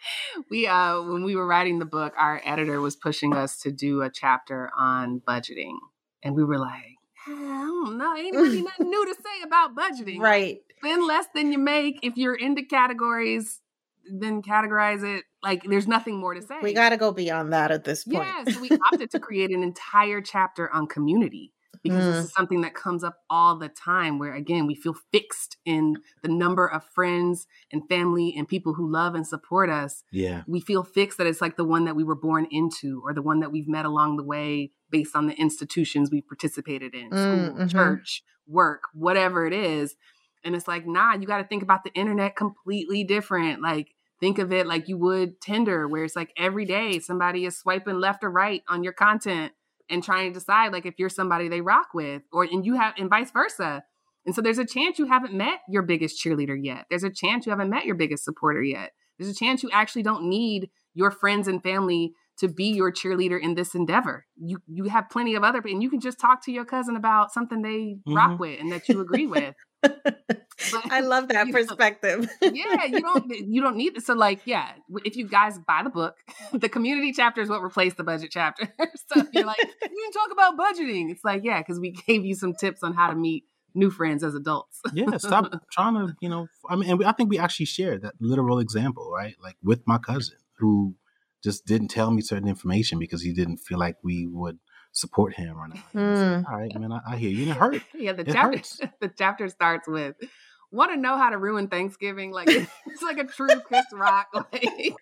when we were writing the book, our editor was pushing us to do a chapter on budgeting. And we were like, I don't know, ain't really nothing new to say about budgeting. Right. Spend less than you make. If you're into categories, then categorize it. Like, there's nothing more to say. We got to go beyond that at this point. Yeah, so we opted to create an entire chapter on community. Because this is something that comes up all the time where, again, we feel fixed in the number of friends and family and people who love and support us. Yeah. We feel fixed that it's like the one that we were born into or the one that we've met along the way based on the institutions we've participated in, school, church, work, whatever it is. And it's like, nah, you got to think about the internet completely different. Like, think of it like you would Tinder, where it's like every day somebody is swiping left or right on your content and trying to decide like if you're somebody they rock with, and vice versa. And so there's a chance you haven't met your biggest cheerleader yet. There's a chance you haven't met your biggest supporter yet. There's a chance you actually don't need your friends and family to be your cheerleader in this endeavor. You have plenty of other, and you can just talk to your cousin about something they rock with and that you agree with. But, I love that perspective. Yeah, you don't need it. So like, yeah, if you guys buy the book, the community chapter is what replaced the budget chapter. So you're like, you didn't talk about budgeting. It's like, yeah, because we gave you some tips on how to meet new friends as adults. Yeah, stop trying to, I mean, and I think we actually shared that literal example, right? Like with my cousin who just didn't tell me certain information because he didn't feel like we would support him or not. Like, all right, man, I hear you. And it hurt. Yeah, the chapter starts with, want to know how to ruin Thanksgiving? Like, it's like a true Chris Rock. Like,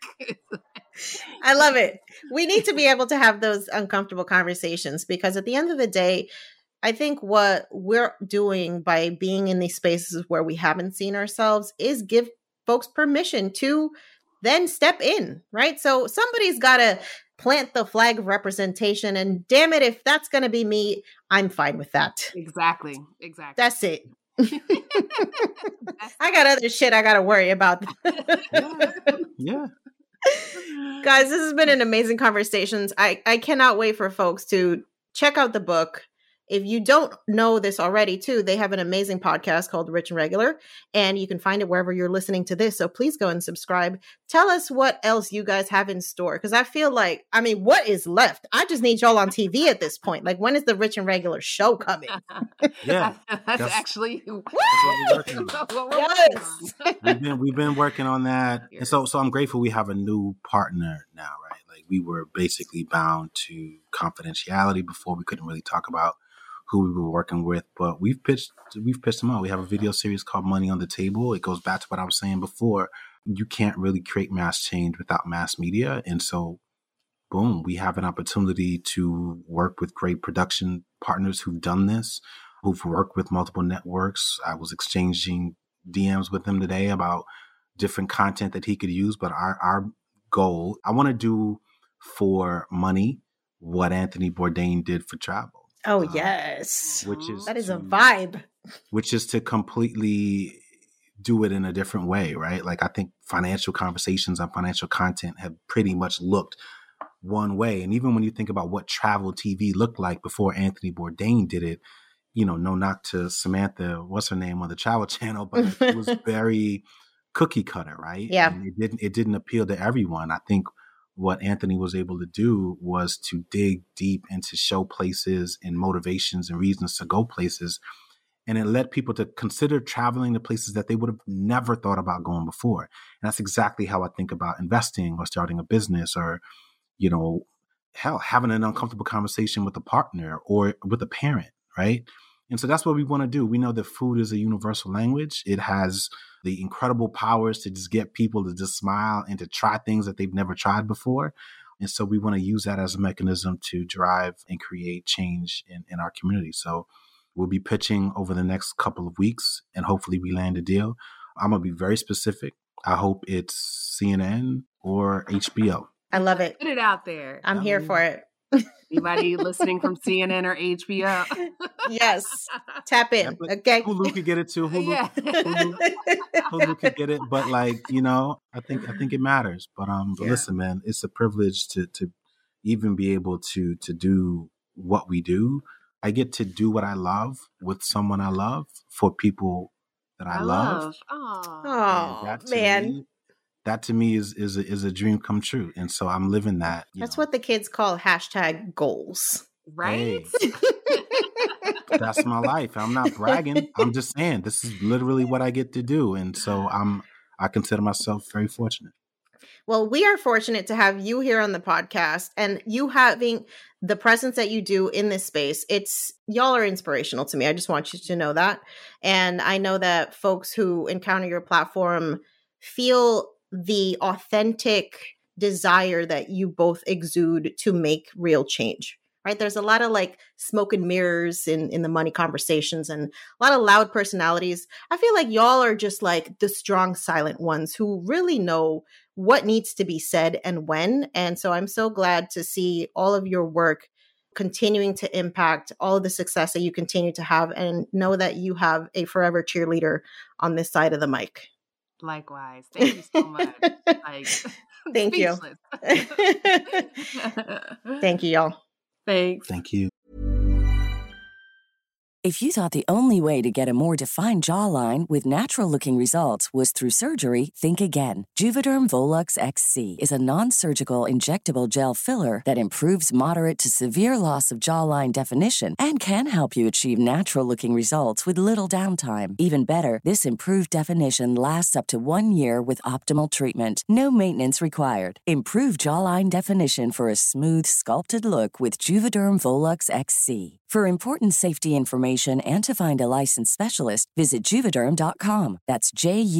I love it. We need to be able to have those uncomfortable conversations because at the end of the day, I think what we're doing by being in these spaces where we haven't seen ourselves is give folks permission to then step in, right? So somebody's got to plant the flag of representation, and damn it, if that's going to be me, I'm fine with that. Exactly. That's it. I got other shit I got to worry about. Yeah. Guys, this has been an amazing conversation. I cannot wait for folks to check out the book. If you don't know this already, too, they have an amazing podcast called Rich and Regular, and you can find it wherever you're listening to this. So please go and subscribe. Tell us what else you guys have in store, because I feel like, I mean, what is left? I just need y'all on TV at this point. Like, when is the Rich and Regular show coming? Yeah, that's actually what we're working on. Yes. We've been working on that, and so I'm grateful we have a new partner now, right? Like, we were basically bound to confidentiality before. We couldn't really talk about who we were working with, but we've pitched them out. We have a video series called Money on the Table. It goes back to what I was saying before. You can't really create mass change without mass media. And so, boom, we have an opportunity to work with great production partners who've done this, who've worked with multiple networks. I was exchanging DMs with him today about different content that he could use. But our goal, I want to do for money what Anthony Bourdain did for travel. Oh, yes. That is a vibe. Which is to completely do it in a different way, right? Like, I think financial conversations on financial content have pretty much looked one way. And even when you think about what travel TV looked like before Anthony Bourdain did it, you know, no knock to Samantha, what's her name, on the Travel Channel, but it was very cookie cutter, right? Yeah. And it didn't appeal to everyone. I think what Anthony was able to do was to dig deep into show places and motivations and reasons to go places. And it led people to consider traveling to places that they would have never thought about going before. And that's exactly how I think about investing or starting a business, or, you know, hell, having an uncomfortable conversation with a partner or with a parent, right? And so that's what we want to do. We know that food is a universal language. It has the incredible powers to just get people to just smile and to try things that they've never tried before. And so we want to use that as a mechanism to drive and create change in our community. So we'll be pitching over the next couple of weeks, and hopefully we land a deal. I'm going to be very specific. I hope it's CNN or HBO. I love it. Put it out there. I'm here for it. Anybody listening from CNN or HBO? Yes. Tap in. Okay. Hulu could get it too. Hulu could get it. But, like, you know, I think it matters. But listen, man, it's a privilege to even be able to do what we do. I get to do what I love with someone I love for people that I love. Oh, man. That to me is a dream come true. And so I'm living that. That's what the kids call hashtag goals. Right? Hey, that's my life. I'm not bragging. I'm just saying this is literally what I get to do. And so I consider myself very fortunate. Well, we are fortunate to have you here on the podcast, and you having the presence that you do in this space. Y'all are inspirational to me. I just want you to know that. And I know that folks who encounter your platform feel the authentic desire that you both exude to make real change, right? There's a lot of like smoke and mirrors in the money conversations and a lot of loud personalities. I feel like y'all are just like the strong, silent ones who really know what needs to be said and when. And so I'm so glad to see all of your work continuing to impact all of the success that you continue to have, and know that you have a forever cheerleader on this side of the mic. Likewise. Thank you so much. Thank you. Thank you, y'all. Thanks. Thank you. If you thought the only way to get a more defined jawline with natural-looking results was through surgery, think again. Juvederm Volux XC is a non-surgical injectable gel filler that improves moderate to severe loss of jawline definition and can help you achieve natural-looking results with little downtime. Even better, this improved definition lasts up to 1 year with optimal treatment. No maintenance required. Improve jawline definition for a smooth, sculpted look with Juvederm Volux XC. For important safety information and to find a licensed specialist, visit Juvederm.com. That's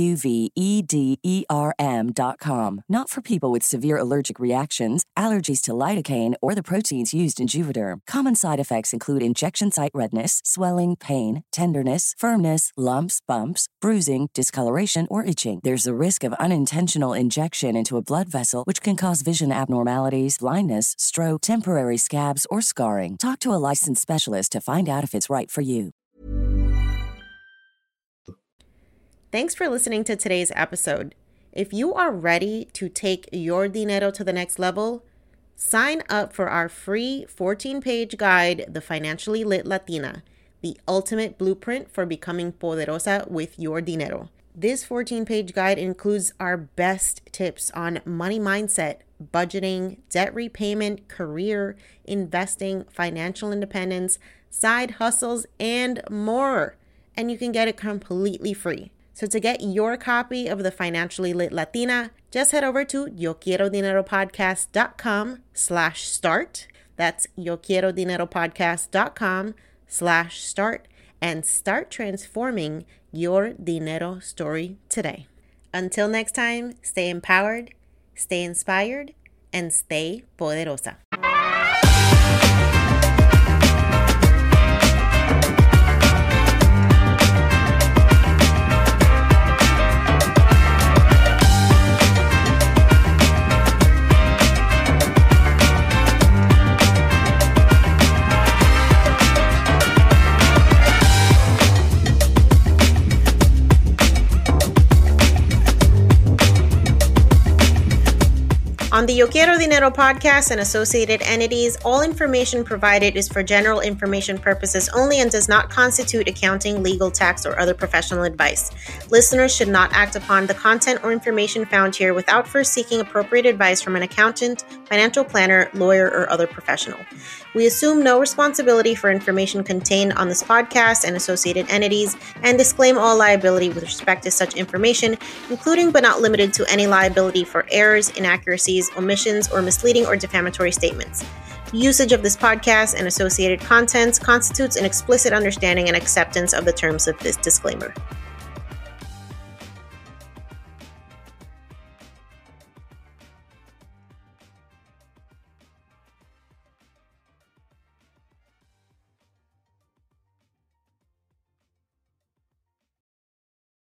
JUVEDERM.com. Not for people with severe allergic reactions, allergies to lidocaine, or the proteins used in Juvederm. Common side effects include injection site redness, swelling, pain, tenderness, firmness, lumps, bumps, bruising, discoloration, or itching. There's a risk of unintentional injection into a blood vessel, which can cause vision abnormalities, blindness, stroke, temporary scabs, or scarring. Talk to a licensed specialist to find out if it's right for you. Thanks for listening to today's episode. If you are ready to take your dinero to the next level, sign up for our free 14-page guide, The Financially Lit Latina, the ultimate blueprint for becoming poderosa with your dinero. This 14-page guide includes our best tips on money mindset, budgeting, debt repayment, career, investing, financial independence, side hustles, and more. And you can get it completely free. So to get your copy of The Financially Lit Latina, just head over to YoQuieroDineroPodcast.com/start. That's YoQuieroDineroPodcast.com/start and start transforming your dinero story today. Until next time, stay empowered, stay inspired, and stay poderosa. On the Yo Quiero Dinero podcast and associated entities, all information provided is for general information purposes only and does not constitute accounting, legal, tax, or other professional advice. Listeners should not act upon the content or information found here without first seeking appropriate advice from an accountant, financial planner, lawyer, or other professional. We assume no responsibility for information contained on this podcast and associated entities and disclaim all liability with respect to such information, including but not limited to any liability for errors, inaccuracies, omissions, or misleading or defamatory statements. Usage of this podcast and associated contents constitutes an explicit understanding and acceptance of the terms of this disclaimer.